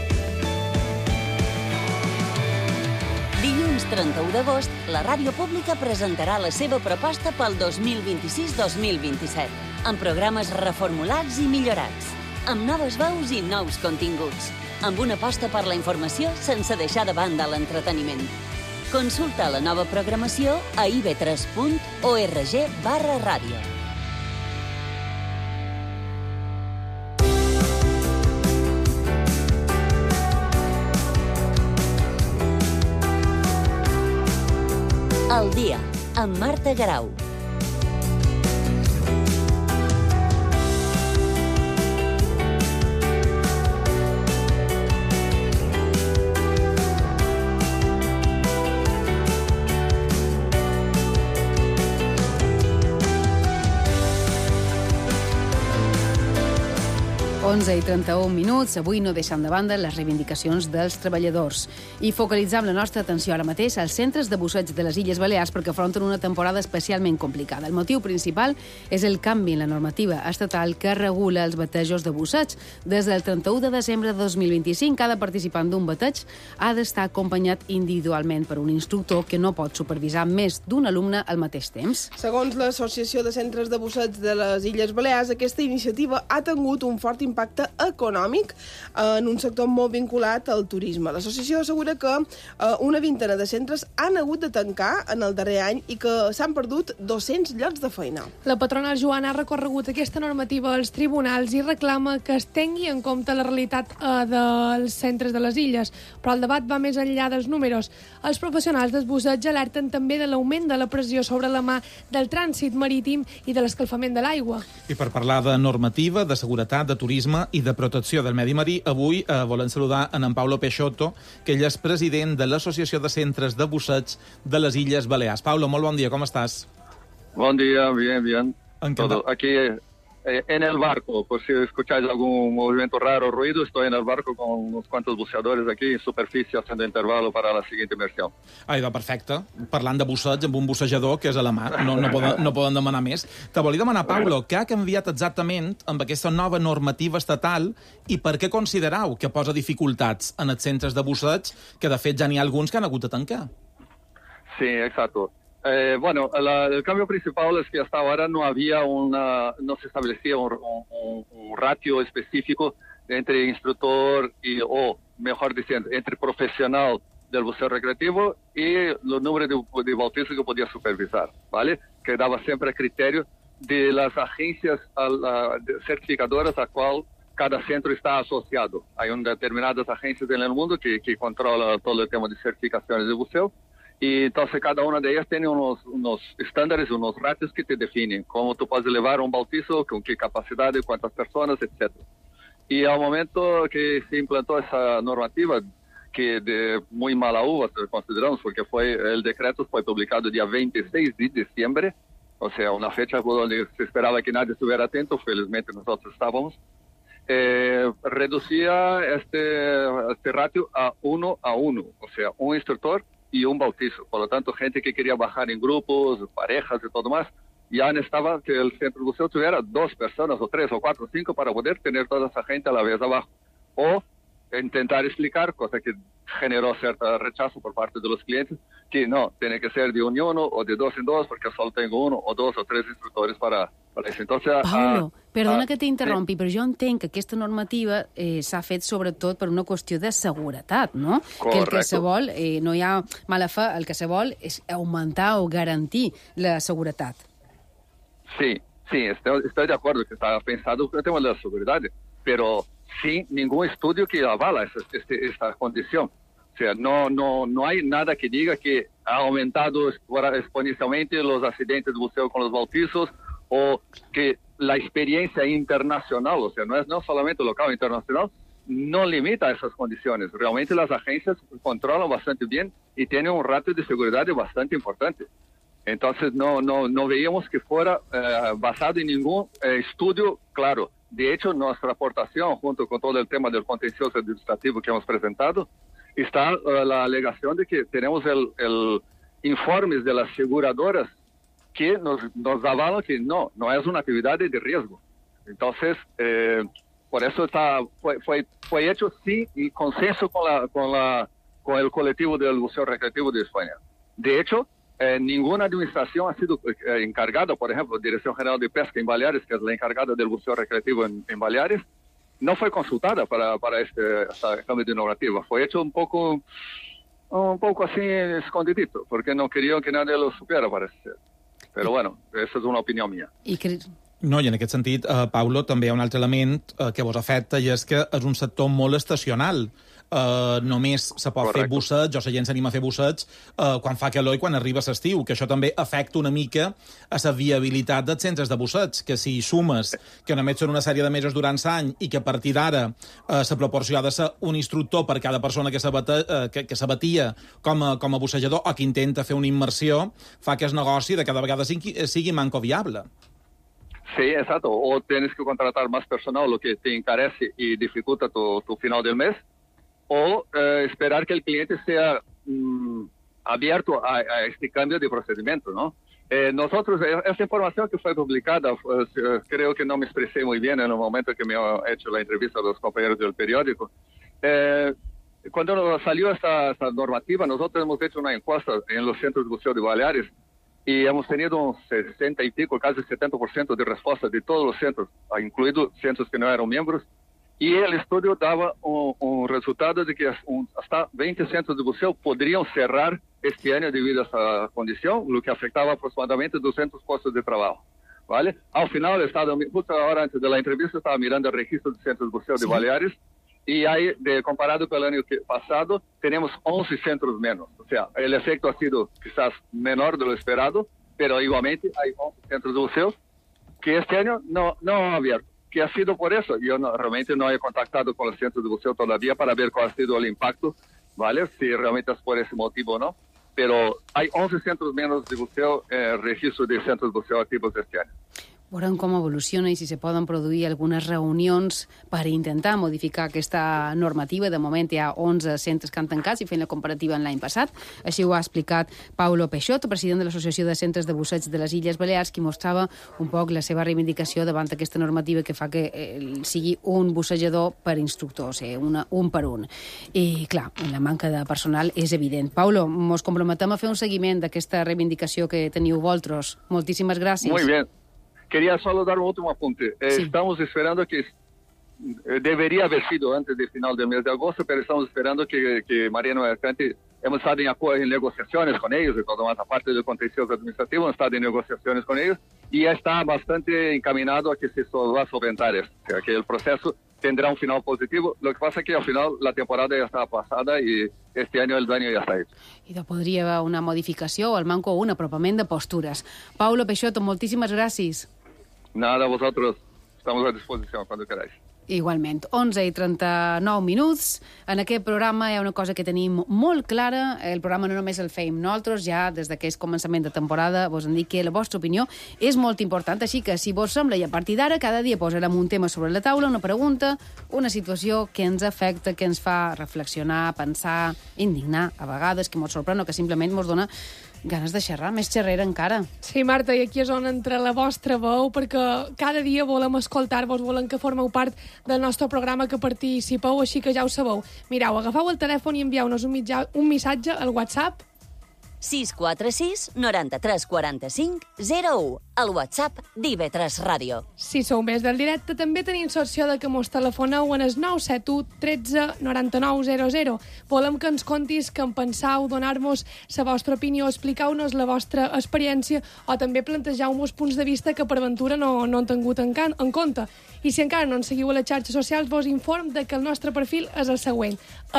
[SPEAKER 1] Dilluns 31 d'agost, la ràdio pública presentarà la seva proposta pel 2026-2027, amb programes reformulats i millorats, amb noves veus i nous continguts, amb una aposta per la informació sense deixar de banda l'entreteniment. Consulta la nova programació a ib3.org/ràdio. El dia, amb Marta Garau.
[SPEAKER 2] Onze i 31 minuts. Avui no deixem de banda les reivindicacions dels treballadors. I focalitzam la nostra atenció ara mateix als centres de busseig de les Illes Balears perquè afronten una temporada especialment complicada. El motiu principal és el canvi en la normativa estatal que regula els batejos de busseig. Des del 31 de desembre de 2025, cada participant d'un bateig ha d'estar acompanyat individualment per un instructor que no pot supervisar més d'un alumne al mateix temps.
[SPEAKER 5] Segons l'Associació de Centres de Busseig de les Illes Balears, aquesta iniciativa ha tingut un fort impacte econòmic en un sector molt vinculat al turisme. L'associació assegura que una vintena de centres han hagut de tancar en el darrer any i que s'han perdut 200 llocs de feina.
[SPEAKER 14] La patronal Joana ha recorregut aquesta normativa als tribunals i reclama que es tingui en compte la realitat dels centres de les illes, però el debat va més enllà dels números. Els professionals del busseig alerten també de l'augment de la pressió sobre la mà del trànsit marítim i de l'escalfament de l'aigua.
[SPEAKER 4] I per parlar de normativa, de seguretat, de turisme i de protecció del medi marí, avui volem saludar en Paulo Peixoto, que ell és president de l'Associació de Centres de Busseig de les Illes Balears. Paulo, molt bon dia, com estàs?
[SPEAKER 15] Buen día, bien, bien.
[SPEAKER 4] Encantado.
[SPEAKER 15] Todo. Aquí en el barco, por si escucháis algún movimiento raro o ruido, estoy en el barco con unos cuantos buceadores aquí en superficie haciendo intervalo para la siguiente inmersión.
[SPEAKER 4] Ai, va, perfecte. Parlant de busseig amb un bussejador, que és a la mar, no poden demanar més. Te volia demanar, Paulo, què ha canviat exactament amb aquesta nova normativa estatal i per què considerau que posa dificultats en els centres de busseig, que de fet ja n'hi ha alguns que han hagut de tancar?
[SPEAKER 15] Sí, exacto. Bueno, el cambio principal es que hasta ahora no se establecía un ratio específico entre instructor o, mejor diciendo, entre profesional del buceo recreativo y el número de bautistas que podía supervisar, ¿vale? Que daba siempre a criterio de las agencias certificadoras a cual cada centro está asociado. Hay determinadas agencias en el mundo que controlan todo el tema de certificaciones de buceo. Y entonces cada una de ellas tiene unos estándares, unos ratios que te definen cómo tú puedes llevar un bautizo, con qué capacidad, cuántas personas, etc. Y al momento que se implantó esa normativa, que de muy mala uva consideramos, porque el decreto fue publicado día 26 de diciembre, o sea, una fecha donde se esperaba que nadie estuviera atento, felizmente nosotros estábamos, reducía este ratio a 1 a 1, o sea, un instructor y un bautizo. Por lo tanto, gente que quería bajar en grupos, parejas y todo más, ya necesitaba que el centro de buceo tuviera 2 personas, o 3, o 4, o 5, para poder tener toda esa gente a la vez abajo. O intentar explicar, cosa que generó cierto rechazo por parte de los clientes, que no, tiene que ser de 1 en 1 o de 2 en 2, porque solo tengo 1 o 2 o 3 instructores para eso. Entonces,
[SPEAKER 2] Paulo, perdona que t'interrompi, però jo entenc que aquesta normativa s'ha fet sobretot per una qüestió de seguretat, no?
[SPEAKER 15] Correcto.
[SPEAKER 2] Que el que se vol, no hi ha mala fe, el que se vol és augmentar o garantir la seguretat.
[SPEAKER 15] Sí, estoy de acuerdo que está pensado en el tema de la seguridad, pero sin ningún estudio que avala esta condición. O sea, no hay nada que diga que ha aumentado exponencialmente los accidentes de buceo con los bautizos, o que la experiencia internacional, o sea, no solamente local, internacional, no limita esas condiciones. Realmente las agencias controlan bastante bien y tienen un ratio de seguridad bastante importante. Entonces no veíamos que fuera basado en ningún estudio claro. De hecho, nuestra aportación, junto con todo el tema del contencioso administrativo que hemos presentado, está la alegación de que tenemos el informes de las aseguradoras que nos avalan que no es una actividad de riesgo. Entonces, por eso fue hecho sí y consenso con el colectivo del buceo recreativo de España. De hecho, ninguna administración ha sido encargada, por ejemplo, Dirección General de Pesca en Baleares, que es la encargada del buceo recreativo en Baleares, no fue consultada para este cambio de normativa. Fue hecho un poco así escondidito, porque no querían que nadie lo supiera, parece ser. Però, bueno, aquesta és una opinió mia.
[SPEAKER 4] No, i en aquest sentit, Paulo, també hi ha un altre element que vos afecta, i és que és un sector molt estacional. Només se pot fer busseig, o la gent s'anima a fer busseig quan fa calor i quan arriba l'estiu, que això també afecta una mica a la viabilitat dels centres de busseig, que si sumes que només són una sèrie de mesos durant l'any i que a partir d'ara la proporció ha de ser un instructor per cada persona que s'abatia com a bussejador o que intenta fer una immersió, fa que el negoci de cada vegada sigui manco viable.
[SPEAKER 15] Sí, exacto. O tienes que contratar más personal, lo que te encarece y dificulta tu final del mes, o esperar que el cliente sea abierto a este cambio de procedimiento, ¿no? Nosotros, esta información que fue publicada, creo que no me expresé muy bien en el momento que me he hecho la entrevista a los compañeros del periódico. Cuando salió esta normativa, nosotros hemos hecho una encuesta en los centros de buceo de Baleares y hemos tenido un 60 y pico, casi 70% de respuesta de todos los centros, incluidos centros que no eran miembros. Y el estudio daba un resultado de que hasta 20 centros de buceo podrían cerrar este año debido a esa condición, lo que afectaba aproximadamente 200 puestos de trabajo, ¿vale? Al final, justo ahora antes de la entrevista, estaba mirando el registro de centros de buceo de Baleares, y ahí, comparado con el año pasado, tenemos 11 centros menos. O sea, el efecto ha sido quizás menor de lo esperado, pero igualmente hay 11 centros de buceo que este año no han abierto. Que ha sido por eso. Yo realmente no he contactado con los centros de buceo todavía para ver cuál ha sido el impacto, ¿vale? Si realmente es por ese motivo o no. Pero hay 11 centros menos de buceo, registro de centros de buceo activos este año.
[SPEAKER 2] Veurem com evoluciona i si se poden produir algunes reunions per intentar modificar aquesta normativa. De moment hi ha 11 centres que han tancat i fent la comparativa en l'any passat. Així ho ha explicat Paulo Peixoto, president de l'Associació de Centres de Busseig de les Illes Balears, qui mostrava un poc la seva reivindicació davant aquesta normativa que fa que sigui un bussejador per instructor, o sigui, un per un. I, clar, la manca de personal és evident. Paulo, mos comprometem a fer un seguiment d'aquesta reivindicació que teniu vosaltres. Moltíssimes gràcies.
[SPEAKER 15] Muy bien. Quería solo dar un último apunte.
[SPEAKER 2] Sí.
[SPEAKER 15] Estamos esperando que debería haber sido antes del final del mes de agosto, pero estamos esperando que Mariano Mercante, hemos estado en negociaciones con ellos, y todo más aparte del contencioso administrativo, hemos estado en negociaciones con ellos y ya está bastante encaminado a que se va a solventar esto. O sea, que el proceso tendrá un final positivo. Lo que pasa es que al final la temporada ya está pasada y este año el daño ya está hecho.
[SPEAKER 2] I podria haver una modificació o al manco un apropament de postures. Paulo Peixoto, moltíssimes gràcies.
[SPEAKER 15] Nada, vosotros. Estamos a disposición cuando queráis.
[SPEAKER 2] Igualment, 11:39 minuts. En aquest programa hi ha una cosa que tenim molt clara. El programa no només el feim nosaltres, ja des d'aquest començament de temporada vos hem dit que la vostra opinió és molt important, així que si vos sembla i a partir d'ara cada dia posarem un tema sobre la taula, una pregunta, una situació que ens afecta, que ens fa reflexionar, pensar, indignar, a vegades, que mos sorprèn o que simplement mos dona ganes de xerrar, més xerrera encara.
[SPEAKER 14] Sí, Marta, i aquí és on entra la vostra veu, perquè cada dia volem escoltar-vos, volem que formeu part del nostre programa, que participeu, així que ja ho sabeu. Mireu, agafeu el telèfon i envieu-nos un missatge al WhatsApp
[SPEAKER 1] 646 93 45 01, al WhatsApp d'IV3 Ràdio.
[SPEAKER 14] Si sou més del directe, també tenim l'opció de que mos telefoneu en el 971 13 99 00. Volem que ens contis què en penseu, donar-nos la vostra opinió, explicar-nos la vostra experiència o també plantejar-nos punts de vista que per ventura no han tingut en compte. I si encara no ens seguiu a les xarxes socials, vos inform de que el nostre perfil és el següent,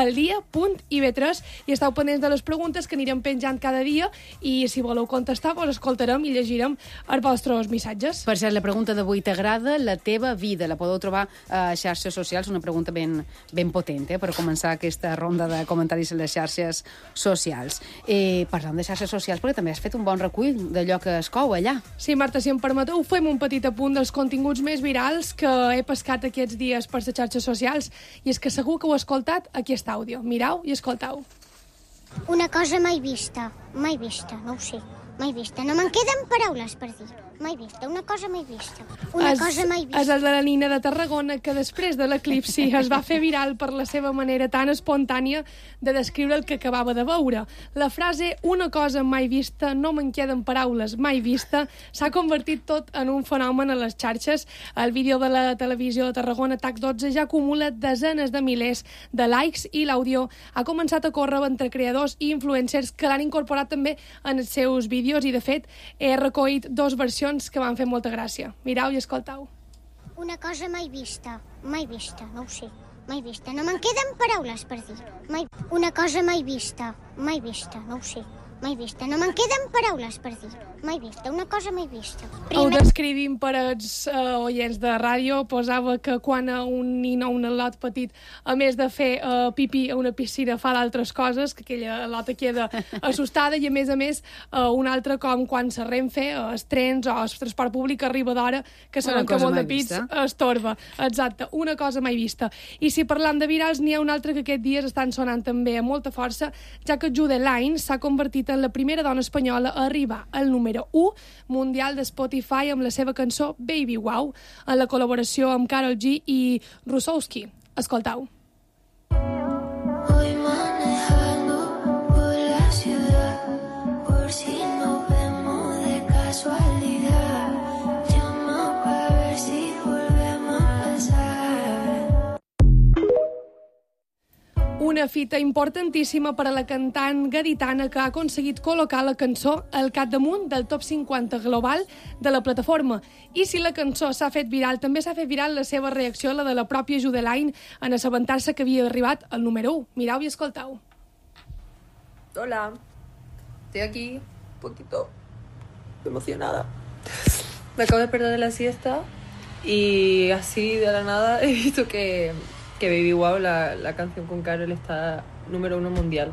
[SPEAKER 14] eldia.ib3, i esteu pendents de les preguntes que anirem penjant cada dia i si voleu contestar, vos escoltarem i llegirem els vostres missatges.
[SPEAKER 2] Per cert, la pregunta d'avui: t'agrada la teva vida? La podeu trobar a xarxes socials, una pregunta ben potent, per començar aquesta ronda de comentaris a les xarxes socials. Parlant de xarxes socials, perquè també has fet un bon recull d'allò que es cou allà.
[SPEAKER 14] Sí, Marta, si em permeteu, fem un petit apunt dels continguts més virals que he pescat aquests dies per les xarxes socials, i és que segur que ho heu escoltat, aquí està àudio. Mireu i escolteu.
[SPEAKER 13] Una cosa mai vista, no ho sé, mai vista. No me'n queden paraules per dir. Mai vista, una cosa mai vista. Una cosa mai vista.
[SPEAKER 14] És el de la Nina de Tarragona, que després de l'eclipsi es va fer viral per la seva manera tan espontània de descriure el que acabava de veure. La frase "una cosa mai vista, no me'n queden paraules mai vista" s'ha convertit tot en un fenomen a les xarxes. El vídeo de la televisió de Tarragona, TAC12, ja acumula desenes de milers de likes i l'àudio ha començat a córrer entre creadors i influencers que l'han incorporat també en els seus vídeos, i de fet he recollit dos versions que van fer molta gràcia. Mireu i escoltau.
[SPEAKER 13] Una cosa mai vista, no ho sé, mai vista. No me'n queden paraules per dir. Una cosa mai vista, no ho sé, mai vista. No me'n queden paraules per dir. Mai vista, una cosa mai vista.
[SPEAKER 14] Ho descrivim per als oients de ràdio. Posava que quan un nin o un al·lot petit, a més de fer pipí a una piscina, fa d'altres coses, que aquella al·lota queda assustada, i a més un altre com quan se Renfe, els trens o el transport públic arriba d'hora, que sabem que molt de pits es torba. Exacte, una cosa mai vista. I si parlam de virals, n'hi ha un altre que aquests dies estan sonant també amb molta força, ja que Jude Line s'ha convertit en la primera dona espanyola a arribar al número 1 mundial de Spotify amb la seva cançó Baby Wow, en la col·laboració amb Karol G i Rusowski. Escoltau.
[SPEAKER 6] Voy manejando por la ciudad, por si nos vemos de casualidad. Llama para ver si volvemos a pasar.
[SPEAKER 14] Una fita importantíssima per a la cantant gaditana, que ha aconseguit col·locar la cançó al capdamunt del top 50 global de la plataforma. I si la cançó s'ha fet viral, també s'ha fet viral la seva reacció, la de la pròpia Jude Line, en assabentar-se que havia arribat al número 1. Mirau i escoltau.
[SPEAKER 16] Hola, estoy aquí un poquito emocionada. Me acabo de perder la siesta y así de la nada he visto que Baby Wow, la canción con Karol, está número 1 mundial.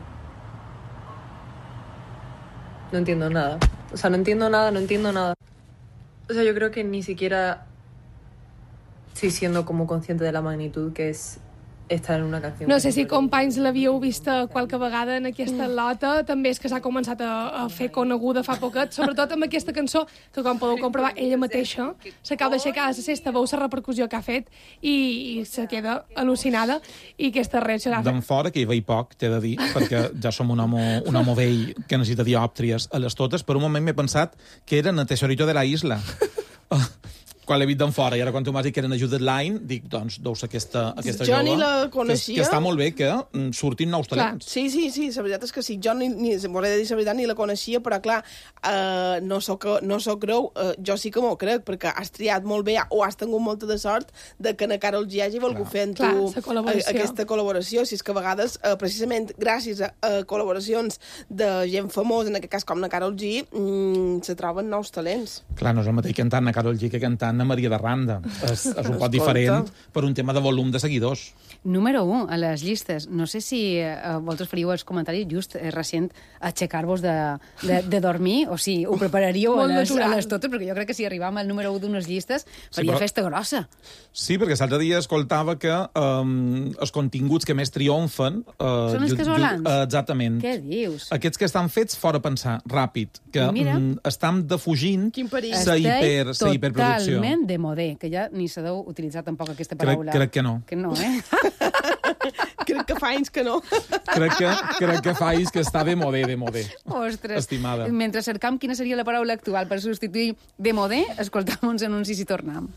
[SPEAKER 16] No entiendo nada. O sea, no entiendo nada. O sea, yo creo que ni siquiera estoy siendo como consciente de la magnitud que es estar en una canción.
[SPEAKER 14] No sé si, companys, l'havíeu vista qualque vegada en aquesta lota. També és que s'ha començat a fer coneguda fa poquet, sobretot amb aquesta cançó, que com podeu comprovar, ella mateixa s'acaba d'aixecar de la cesta, veu la repercussió que ha fet i se queda al·lucinada, i aquesta reacció l'ha fet.
[SPEAKER 4] D'en fora, que hi veig poc, t'he de dir, perquè ja som un home vell que necessita diòptries a les totes. Per un moment m'he pensat que era en el Tesorito de la Isla. quan l'he vist d'en fora, i ara quan tu m'has dit que era una Judith Line, dic, doncs, deu ser aquesta
[SPEAKER 5] Jo
[SPEAKER 4] jove,
[SPEAKER 5] ni la coneixia.
[SPEAKER 4] que està molt bé que surtin nous talents.
[SPEAKER 5] Sí, la veritat és que sí. Jo m'hauré de dir la veritat, ni la coneixia, però clar, no sóc greu, jo sí que m'ho crec, perquè has triat molt bé o has tingut molta de sort de que na Karol G hagi volgut fer amb tu aquesta col·laboració. Si és que a vegades, precisament gràcies a col·laboracions de gent famosa, en aquest cas com na Karol G, se troben nous talents.
[SPEAKER 4] Clar, no és el mateix cantant na Karol G que cantant na Maria de Randa. És un pot diferent per un tema de volum de seguidors.
[SPEAKER 2] Número 1 a les llistes. No sé si vosaltres faríeu els comentaris just recent aixecar-vos de dormir, o si ho prepararíeu a les totes, perquè jo crec que si arribàvem al número 1 d'unes llistes faria festa grossa.
[SPEAKER 4] Sí, perquè l'altre dia escoltava que els continguts que més triomfen...
[SPEAKER 2] Són els casolans?
[SPEAKER 4] Exactament.
[SPEAKER 2] Què dius?
[SPEAKER 4] Aquests que estan fets fora pensar, ràpid, que estan defugint la hiperproducció.
[SPEAKER 2] Totalment de modé, que ja ni se deu utilitzar tampoc aquesta paraula.
[SPEAKER 4] Crec que no.
[SPEAKER 2] Que no, eh?
[SPEAKER 5] Crec que fa anys que no.
[SPEAKER 4] Crec que fa anys que està de modé.
[SPEAKER 2] Ostres.
[SPEAKER 4] Estimada.
[SPEAKER 2] Mentre cercam quina seria la paraula actual per substituir de modé, escoltam uns anuncis i tornem.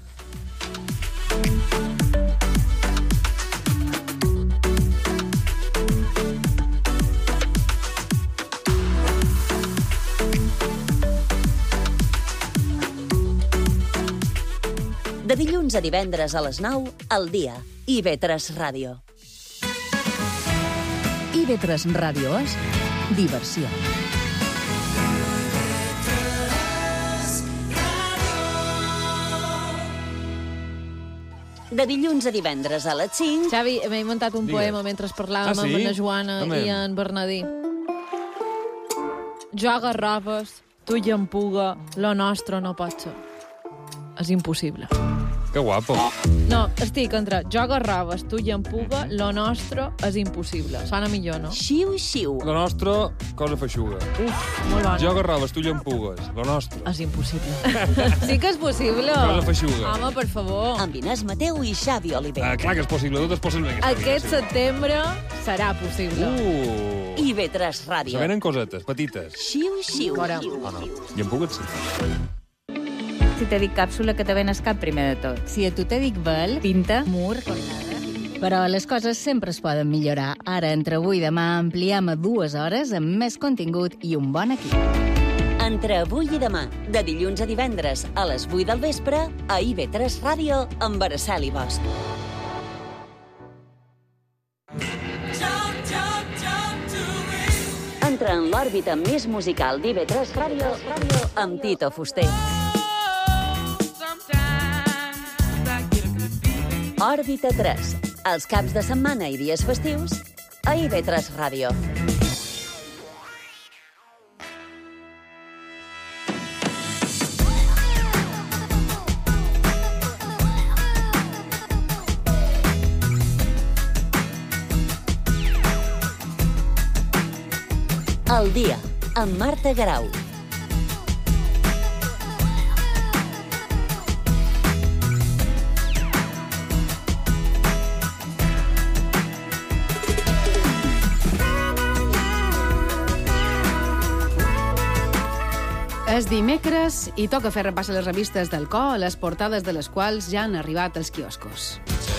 [SPEAKER 1] De dilluns a divendres a les 9, al dia. IB3 Ràdio.
[SPEAKER 9] IB3 Ràdio és diversió.
[SPEAKER 1] De dilluns a divendres a les 5...
[SPEAKER 10] Xavi, m'he inventat un poema mentre parlàvem amb la Joana i en Bernadí. Jo agarraves, tu i en puga, lo nostre no pot ser. És impossible.
[SPEAKER 17] Que guapo.
[SPEAKER 10] No, estic entre jo agarraves, tu i en puga, lo nostre és impossible. Sona millor, no?
[SPEAKER 1] Xiu, xiu.
[SPEAKER 17] Lo nostre, cosa feixuga.
[SPEAKER 10] Uf, molt bona.
[SPEAKER 17] Jo agarraves, tu i en pugues. Lo nostre.
[SPEAKER 10] És impossible. Sí que és possible.
[SPEAKER 17] Cosa feixuga.
[SPEAKER 10] Home, per favor.
[SPEAKER 1] Amb Inés Mateu i Xavi Oliver.
[SPEAKER 17] Clar que és possible, tot és possible.
[SPEAKER 10] Aquest setembre serà possible.
[SPEAKER 1] IB3 Ràdio.
[SPEAKER 17] Se venen cosetes, petites.
[SPEAKER 1] Xiu, xiu.
[SPEAKER 10] Fora.
[SPEAKER 17] Oh, no. I en pugues, sí.
[SPEAKER 18] Si te dic càpsula, que te ven cap primer de tot. Si a tu te dic vel, pinta, mur, cornada... Però les coses sempre es poden millorar. Ara, entre avui i demà, ampliem a 2 hores amb més contingut i un bon equip.
[SPEAKER 1] Entre avui i demà, de dilluns a divendres a les 8 del vespre, a IB3 Ràdio amb Araceli Bosch. Entra en l'òrbita més musical d'IB3 Ràdio amb Tito Fuster. Òrbita 3, els caps de setmana i dies festius, a IB3 Ràdio. El dia, amb Marta Garau.
[SPEAKER 2] És dimecres i toca fer repàs a les revistes del Co, les portades de les quals ja han arribat als quioscos.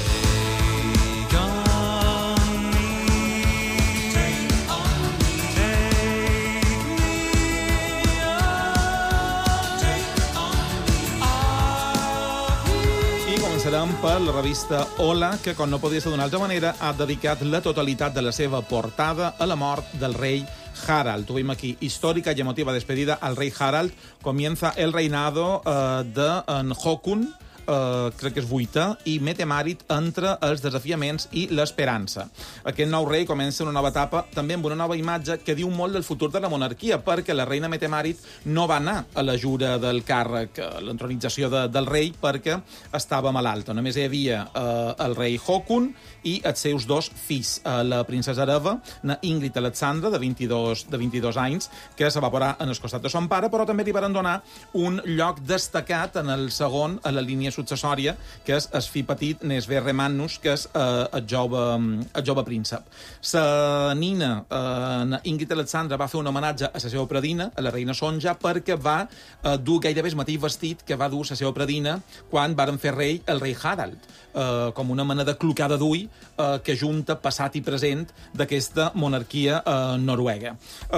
[SPEAKER 4] Començarem per la revista Hola, que, com no podia ser d'una altra manera, ha dedicat la totalitat de la seva portada a la mort del rei Harald. Tuvimos aquí histórica y emotiva despedida al rey Harald. Comienza el reinado de Håkon, crec que és 8è, i Mette-Marit entre els desafiaments i l'esperança. Aquest nou rei comença una nova etapa, també amb una nova imatge que diu molt del futur de la monarquia, perquè la reina Mette-Marit no va anar a la jura del càrrec, a l'entronització del rei, perquè estava malalta. Només hi havia el rei Håkon i els seus 2 fills, la princesa hereva, Ingrid Alexandra, de 22 anys, que se va posar en el costat de son pare, però també li van donar un lloc destacat en el segon a la línia línia successòria, que és el fill petit Nesverre Magnus, que és el jove príncep. La nina, Ingrid Alexandra, va fer un homenatge a la seva predina, a la reina Sonja, perquè va dur gairebé el mateix vestit que va dur la seva predina quan varen fer rei el rei Harald, com una mena de clocada d'ull que junta passat i present d'aquesta monarquia noruega.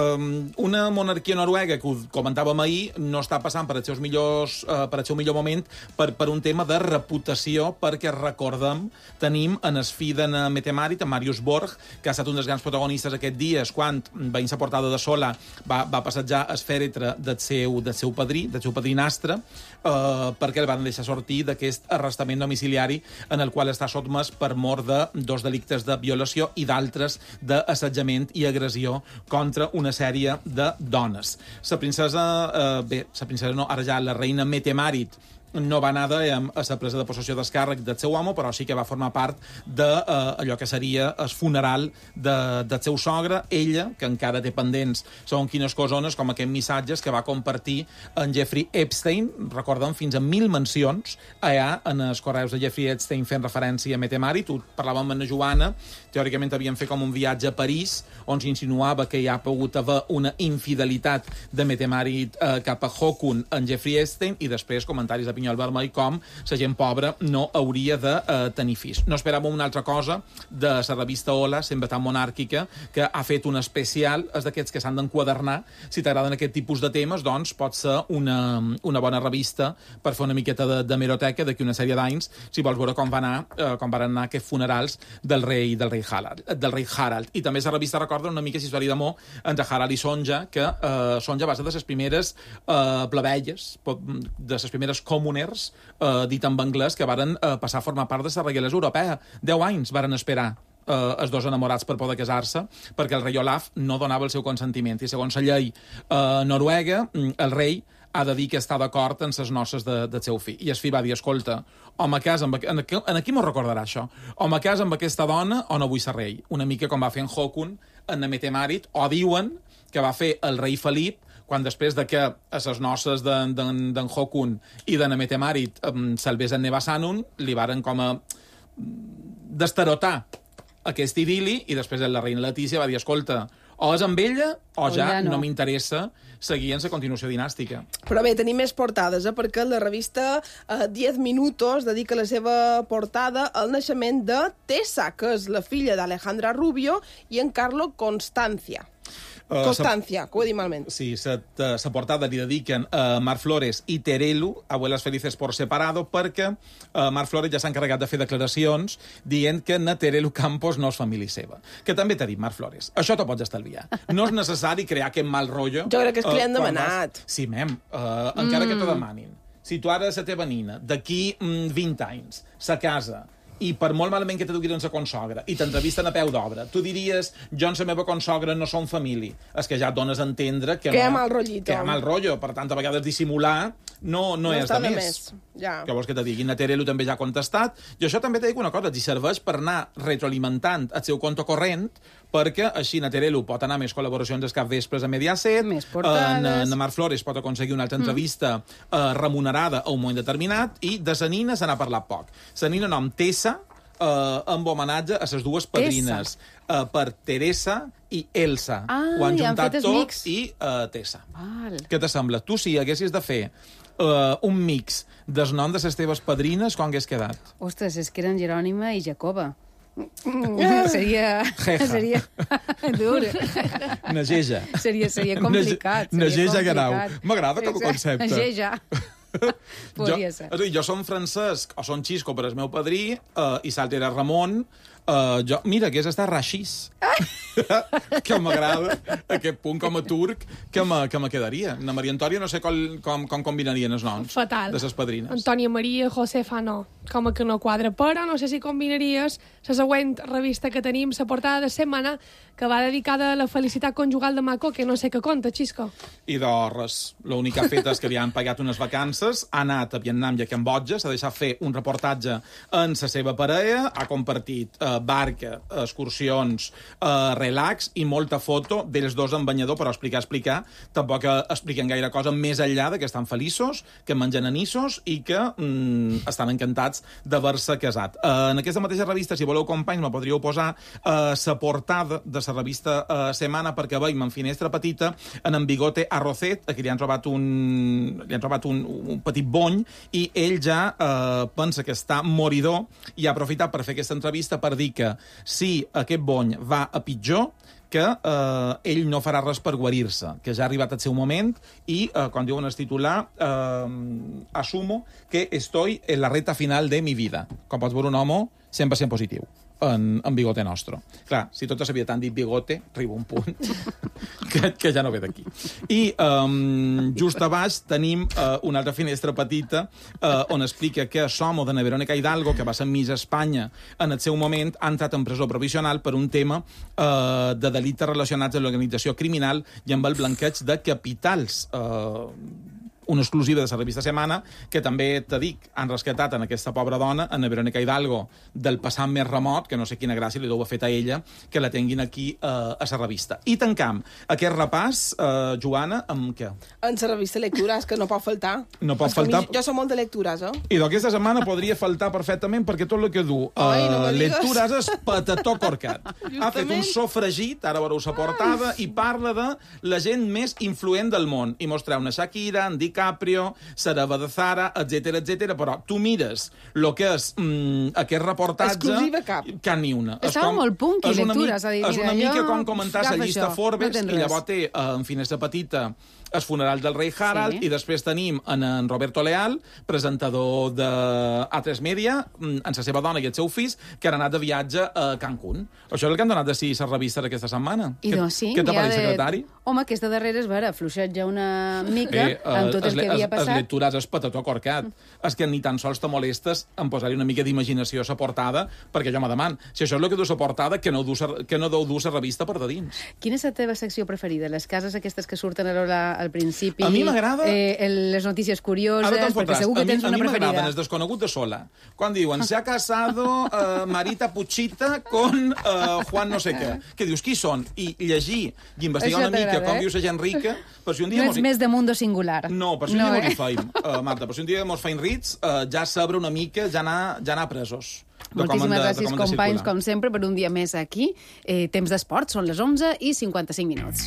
[SPEAKER 4] Una monarquia noruega que ho comentàvem ahir no està passant per el seu millor moment per un tema de reputació, perquè recordem, tenim en el fill de Mette-Marit, en Marius Borg, que ha estat un dels grans protagonistes aquests dies quan, veient la portada de Sola, va passejar el fèretre del seu padrinastre, perquè el van deixar sortir d'aquest arrestament domiciliari en el qual està sotmès per mort de 2 delictes de violació i d'altres d'assetjament i agressió contra una sèrie de dones. La princesa no, ara ja la reina Mette-Marit, no va anar a la presa de possessió del càrrec del seu home, però sí que va formar part d'allò que seria el funeral del seu sogre. Ella, que encara té pendents segons quines cosones, com aquests missatges que va compartir en Jeffrey Epstein, recordem, fins a 1.000 mencions allà en els correus de Jeffrey Epstein fent referència a Mette-Marit. Parlàvem amb la Joana, teòricament havien fet com un viatge a París, on s'insinuava que hi ha pogut haver una infidelitat de Mette-Marit cap a Håkon en Jeffrey Epstein, i després comentaris de Pinyol Vermell com la gent pobra no hauria de tenir fills. No esperàvem una altra cosa de la revista Hola, sempre tan monàrquica, que ha fet un especial, és d'aquests que s'han d'enquadernar. Si t'agraden aquest tipus de temes, doncs pot ser una bona revista per fer una miqueta d'hemeroteca d'aquí una sèrie d'anys, si vols veure com van anar aquests funerals del rei Harald. I també la revista recorda una mica la història d'amor entre Harald i Sonja, que Sonja va ser de les primeres plebeies, de les primeres comuners, dit en anglès, que varen passar a formar part de la reialesa europea. 10 anys varen esperar els dos enamorats per poder casar-se, perquè el rei Olaf no donava el seu consentiment. I segons la llei noruega, el rei ha de dir que està d'acord en les noces del seu fill. I el fill va dir, escolta, o me caso amb... En aquí m'ho recordarà, això. O me caso amb aquesta dona o no vull ser rei. Una mica com va fer en Håkon, en Mette-Marit, o diuen que va fer el rei Felip, quan després de que a les noces d'en Håkon i de Mette-Marit salvés en Nevasanun, li varen com a destarotar aquest idili, i després la reina Letícia va dir, escolta, o és amb ella o ja no m'interessa seguir en la continuació dinàstica.
[SPEAKER 5] Però bé, tenim més portades, perquè la revista 10 Minutos dedica la seva portada al naixement de Tessa, que és la filla d'Alejandra Rubio, i en Carlo Constancia, que ho he dit malament.
[SPEAKER 4] Sí, la portada li dediquen a Marc Flores i Terelu, Abuelas Felices por separado, perquè Marc Flores ja s'ha encarregat de fer declaracions dient que na Terelu Campos no és família seva. Que també t'ha dit, Marc Flores, això t'ho pots estalviar. No és necessari crear aquest mal rotllo.
[SPEAKER 5] Jo crec que és que li han demanat.
[SPEAKER 4] Sí, encara que te demanin. Si tu ara la teva nina, d'aquí 20 anys, sa casa, i per molt malament que te duguin la consogra i t'entrevisten a peu d'obra, tu diries, jo en la meva consogra no som família. És que ja et dones a entendre que
[SPEAKER 5] hi ha mal rotllito.
[SPEAKER 4] Que hi ha mal rotllo. Per tant, a vegades dissimular no és de més.
[SPEAKER 5] Ja.
[SPEAKER 4] Què vols que te digui? Terelu també ja ha contestat. I això també t'he dit una cosa, t'hi serveix per anar retroalimentant el seu compte corrent, perquè així Terelu pot anar a més col·laboracions els capvespres a Mediaset,
[SPEAKER 2] més portades.
[SPEAKER 4] Marc Flores pot aconseguir una altra entrevista remunerada a un moment determinat, i de sa nina se n'ha parlat poc. Sa nina nom Tessa, amb homenatge a les dues padrines, per Teresa i Elsa. Ho han juntat tot i Tessa. Què te sembla? Tu, si haguessis de fer un mix del nom de les teves padrines, com hagués quedat?
[SPEAKER 2] Ostres, és que eren Jerònima i Jacoba. Seria dur.
[SPEAKER 4] Nageja.
[SPEAKER 2] Seria complicat.
[SPEAKER 4] Nageja Guerau. M'agrada com a concepte.
[SPEAKER 2] Nageja. Podria ser.
[SPEAKER 4] Jo som Francesc, o som Xisco per el meu padrí, i l'altre era Ramon. Mira, hagués estat Rashis. Que m'agrada aquest punt com a turc que me quedaria. Na Maria Antònia no sé com combinarien els noms.
[SPEAKER 14] Fatal.
[SPEAKER 4] De ses padrines.
[SPEAKER 14] Antònia Maria Josefa no. Com que no quadra, però no sé si combinaries la següent revista que tenim, la portada de setmana, que va dedicada a la felicitat conjugal de Maco, que no sé què conta, Xisco.
[SPEAKER 4] I de res. L'únic que ha fet és que li han pagat unes vacances, ha anat a Vietnam i a Cambodja, s'ha deixat fer un reportatge en la seva parella, ha compartit barca, excursions, relax i molta foto d'ells dos en banyador, però explicar. Tampoc expliquen gaire cosa més enllà de que estan feliços, que mengen anissos i que estan encantats d'haver-se casat. En aquesta mateixa revista, si voleu, companys, me podríeu posar la portada de la revista Semana, perquè veiem en finestra petita en Bigote Arrocet, a qui li han trobat un petit bony, i ell ja pensa que està moridor i ha aprofitat per fer aquesta entrevista per dir que si aquest bony va a pitjor, que ell no farà res per guarir-se, que ja ha arribat el seu moment i, quan diuen el titular, asumo que estoy en la recta final de mi vida. Com pots veure, un home 100% positiu en Bigote Nostro. Clar, si tota la vida t'han dit Bigote, arriba un punt que ja no ve d'aquí. I just a baix tenim una altra finestra petita on explica que Somo de Verónica Hidalgo, que va ser Miss Espanya en el seu moment, ha entrat en presó provisional per un tema de delictes relacionats amb l'organització criminal i amb el blanqueig de capitals. Una exclusiva de la revista Semana, que també, te dic, han rescatat en aquesta pobra dona, en Verónica Hidalgo, del passat més remot, que no sé quina gràcia li deu haver fet a ella, que la tinguin aquí a la revista. I tancam aquest repàs, Joana, amb què?
[SPEAKER 5] En la revista Lectures, que no pot faltar.
[SPEAKER 4] No pot faltar.
[SPEAKER 5] Jo soc molt de lectures,
[SPEAKER 4] I d'aquesta setmana podria faltar perfectament, perquè tot el que du Lectures és patató corcat. Ha fet un sofregit, ara veureu la portada, i parla de la gent més influent del món. I mostra una Shakira, en DiCaprio, Sarava de Zara, etc. Però tu mires el que és aquest reportatge...
[SPEAKER 5] Exclusiva cap.
[SPEAKER 4] Ni una.
[SPEAKER 2] Estava molt punky, Lectures.
[SPEAKER 4] És una mica com comentar la llista Forbes, i llavors té en finestra petita el funeral del rei Harald, i després tenim en Roberto Leal, presentador de A3 Media, en la seva dona i el seu fill, que han anat de viatge a Cancún. Això és el que han donat de la revista aquesta setmana.
[SPEAKER 2] I doncs sí.
[SPEAKER 4] Què t'ha parit, secretari?
[SPEAKER 2] Home, aquesta darrera és vera, fluixeja una mica amb tot el que havia passat.
[SPEAKER 4] Les lectures és patató corcat. És que ni tan sols te molestes en posar-hi una mica d'imaginació a la portada, perquè jo me deman, si això és el que du la portada, que no deu dur la revista per de dins.
[SPEAKER 2] Quina és la teva secció preferida? Les cases aquestes que surten al principi?
[SPEAKER 4] A mi m'agrada...
[SPEAKER 2] Les notícies curioses, perquè segur que tens una preferida.
[SPEAKER 4] A mi m'agraden els desconegut de Sola. Quan diuen, se ha casado Marita Puchita con Juan no sé què. Que dius, qui són? I llegir i investigar una mica com viu la gent rica...
[SPEAKER 2] No ets més de mundo singular.
[SPEAKER 4] No, per si un dia mos hi feim, Marta, per si un dia mos feim rits, ja sabre una mica, ja anar presos.
[SPEAKER 2] Moltíssimes gràcies, companys, com sempre, per un dia més aquí. Temps d'esport, són les 11:55 minuts.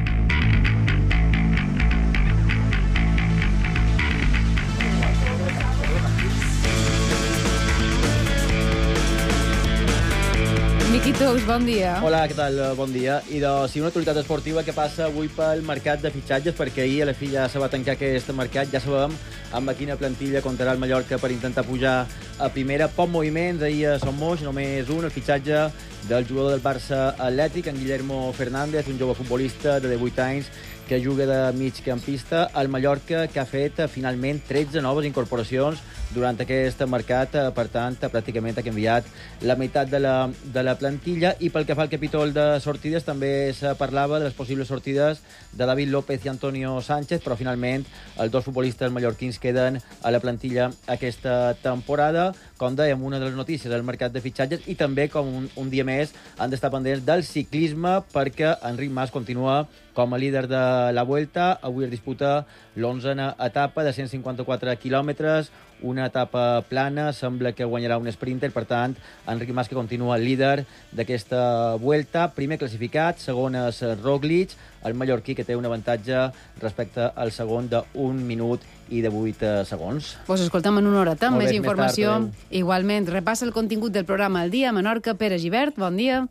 [SPEAKER 2] Miqui Tous, bon dia.
[SPEAKER 19] Hola, què tal? Bon dia. I sí, una actualitat esportiva que passa avui pel mercat de fitxatges, perquè ahir a la fi ja se va tancar aquest mercat, ja sabem amb quina plantilla comptarà el Mallorca per intentar pujar a primera. Poc moviments, ahir a Son Moix, només un, el fitxatge del jugador del Barça Atlètic, en Guillermo Fernández, un jove futbolista de 18 anys que juga de migcampista al Mallorca, que ha fet finalment 13 noves incorporacions durant aquest mercat, per tant, pràcticament ha canviat la meitat de la plantilla. I pel que fa al capítol de sortides, també se parlava de les possibles sortides de David López i Antonio Sánchez, però finalment els dos futbolistes mallorquins queden a la plantilla aquesta temporada. Com dèiem, una de les notícies del mercat de fitxatges, i també, com un dia més, han d'estar pendents del ciclisme, perquè Enric Mas continua com a líder de la Vuelta. Avui es disputa l'11a etapa de 154 quilòmetres, una etapa plana, sembla que guanyarà un sprinter, per tant, Enric Mas, que continua líder d'aquesta Vuelta. Primer classificat, segon és Roglic, el mallorquí, que té un avantatge respecte al segon d'1 minut i de 8 segons.
[SPEAKER 2] Pues escolta'm en una horeta, més informació. Igualment, repassa el contingut del programa El Dia a Menorca. Pere Gibert, bon dia.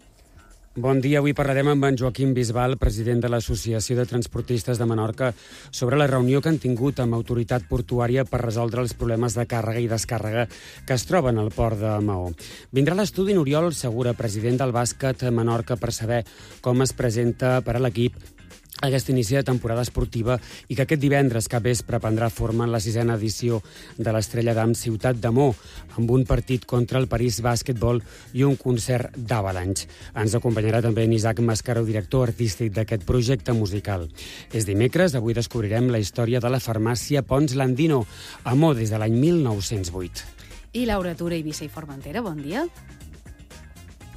[SPEAKER 20] Bon dia. Avui parlarem amb en Joaquim Bisbal, president de l'Associació de Transportistes de Menorca, sobre la reunió que han tingut amb Autoritat Portuària per resoldre els problemes de càrrega i descàrrega que es troben al port de Maó. Vindrà a l'estudi Oriol Segura, president del bàsquet Menorca, per saber com es presenta per a l'equip aquest inici de temporada esportiva i que aquest divendres cap vespre prendrà forma en la 6a edició de l'Estrella d'Am Ciutat de Mo, amb un partit contra el París Bàsquetbol i un concert d'Avalanche. Ens acompanyarà també en Isaac Mascaró, director artístic d'aquest projecte musical. És dimecres, avui descobrirem la història de la farmàcia Pons Landino, a Mo des de l'any 1908.
[SPEAKER 2] I Laura Tura, Eivissa i Formentera, bon dia.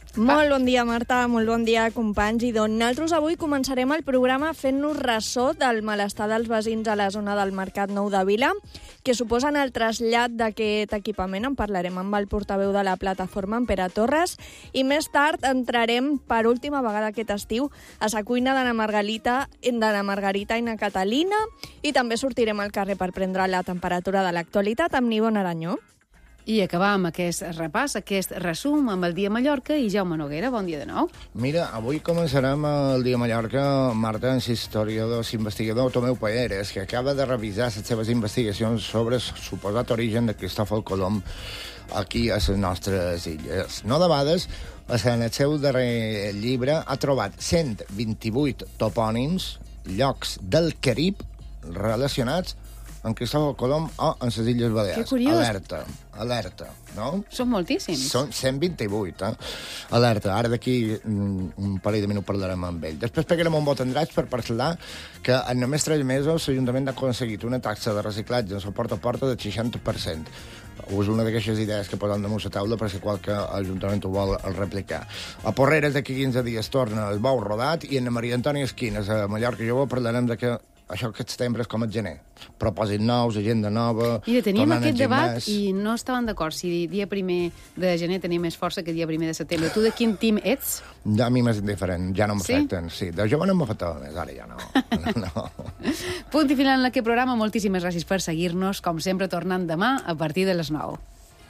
[SPEAKER 21] Molt bon dia, Marta, molt bon dia, companys. I doncs nosaltres avui començarem el programa fent-nos ressò del malestar dels veïns a la zona del Mercat Nou de Vila, que suposen el trasllat d'aquest equipament. En parlarem amb el portaveu de la plataforma, en Pere Torres, i més tard entrarem per última vegada aquest estiu a la cuina de la Margarita i na Catalina, i també sortirem al carrer per prendre la temperatura de l'actualitat amb Nivó Aranyó.
[SPEAKER 2] I acabar amb aquest repàs, aquest resum amb el Dia Mallorca i Jaume Noguera. Bon dia de nou.
[SPEAKER 22] Mira, avui començarem el Dia Mallorca, Marta, amb l'historiador, l'investigador Tomeu Payeres, que acaba de revisar les seves investigacions sobre el suposat origen de Cristòfol Colom aquí a les nostres illes. No debades, en el seu darrer llibre ha trobat 128 topònims, llocs del Carib relacionats amb Cristòfol Colom o en les Illes Balears.
[SPEAKER 2] Que curiós.
[SPEAKER 22] Alerta, no?
[SPEAKER 2] Són moltíssims.
[SPEAKER 22] Són 128, Alerta. Ara d'aquí un parell de minuts parlarem amb ell. Després pegarem un bot en draig per parlar que en només 3 mesos l'Ajuntament ha aconseguit una taxa de reciclatge en el porta a porta del 60%. És una d'aquestes idees que posem damunt la taula perquè qualque ajuntament ho vol replicar. A Porreres d'aquí 15 dies torna el bou rodat i en Maria Antònia Esquines a Mallorca Jove parlarem de que això aquest setembre és com el gener. Propòsit nous, agenda nova...
[SPEAKER 2] I teníem
[SPEAKER 22] tornant
[SPEAKER 2] aquest
[SPEAKER 22] al
[SPEAKER 2] debat
[SPEAKER 22] gimnàs.
[SPEAKER 2] i no estaven d'acord si dia 1 de gener tenia més força que dia 1 de setembre. Tu de quin team ets?
[SPEAKER 22] A mi m'és indiferent, ja no
[SPEAKER 2] Sí?
[SPEAKER 22] m'afecten. Sí, de jove no m'afectava més, ara ja no. No.
[SPEAKER 2] Punt i final en aquest programa. Moltíssimes gràcies per seguir-nos. Com sempre, tornant demà a partir de les 9.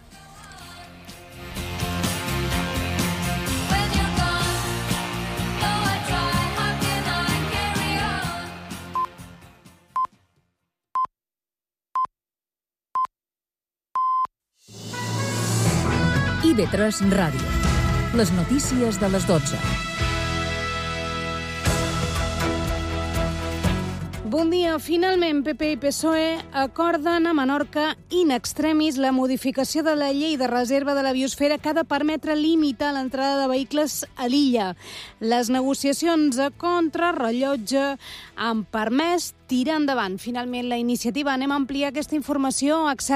[SPEAKER 9] IB3 Ràdio. Les notícies de les 12.
[SPEAKER 23] Bon dia. Finalment, PP i PSOE acorden a Menorca in extremis la modificació de la llei de reserva de la biosfera que ha de permetre limitar l'entrada de vehicles a l'illa. Les negociacions a contrarrellotge han permès tirar endavant. Finalment, la iniciativa. Anem a ampliar aquesta informació.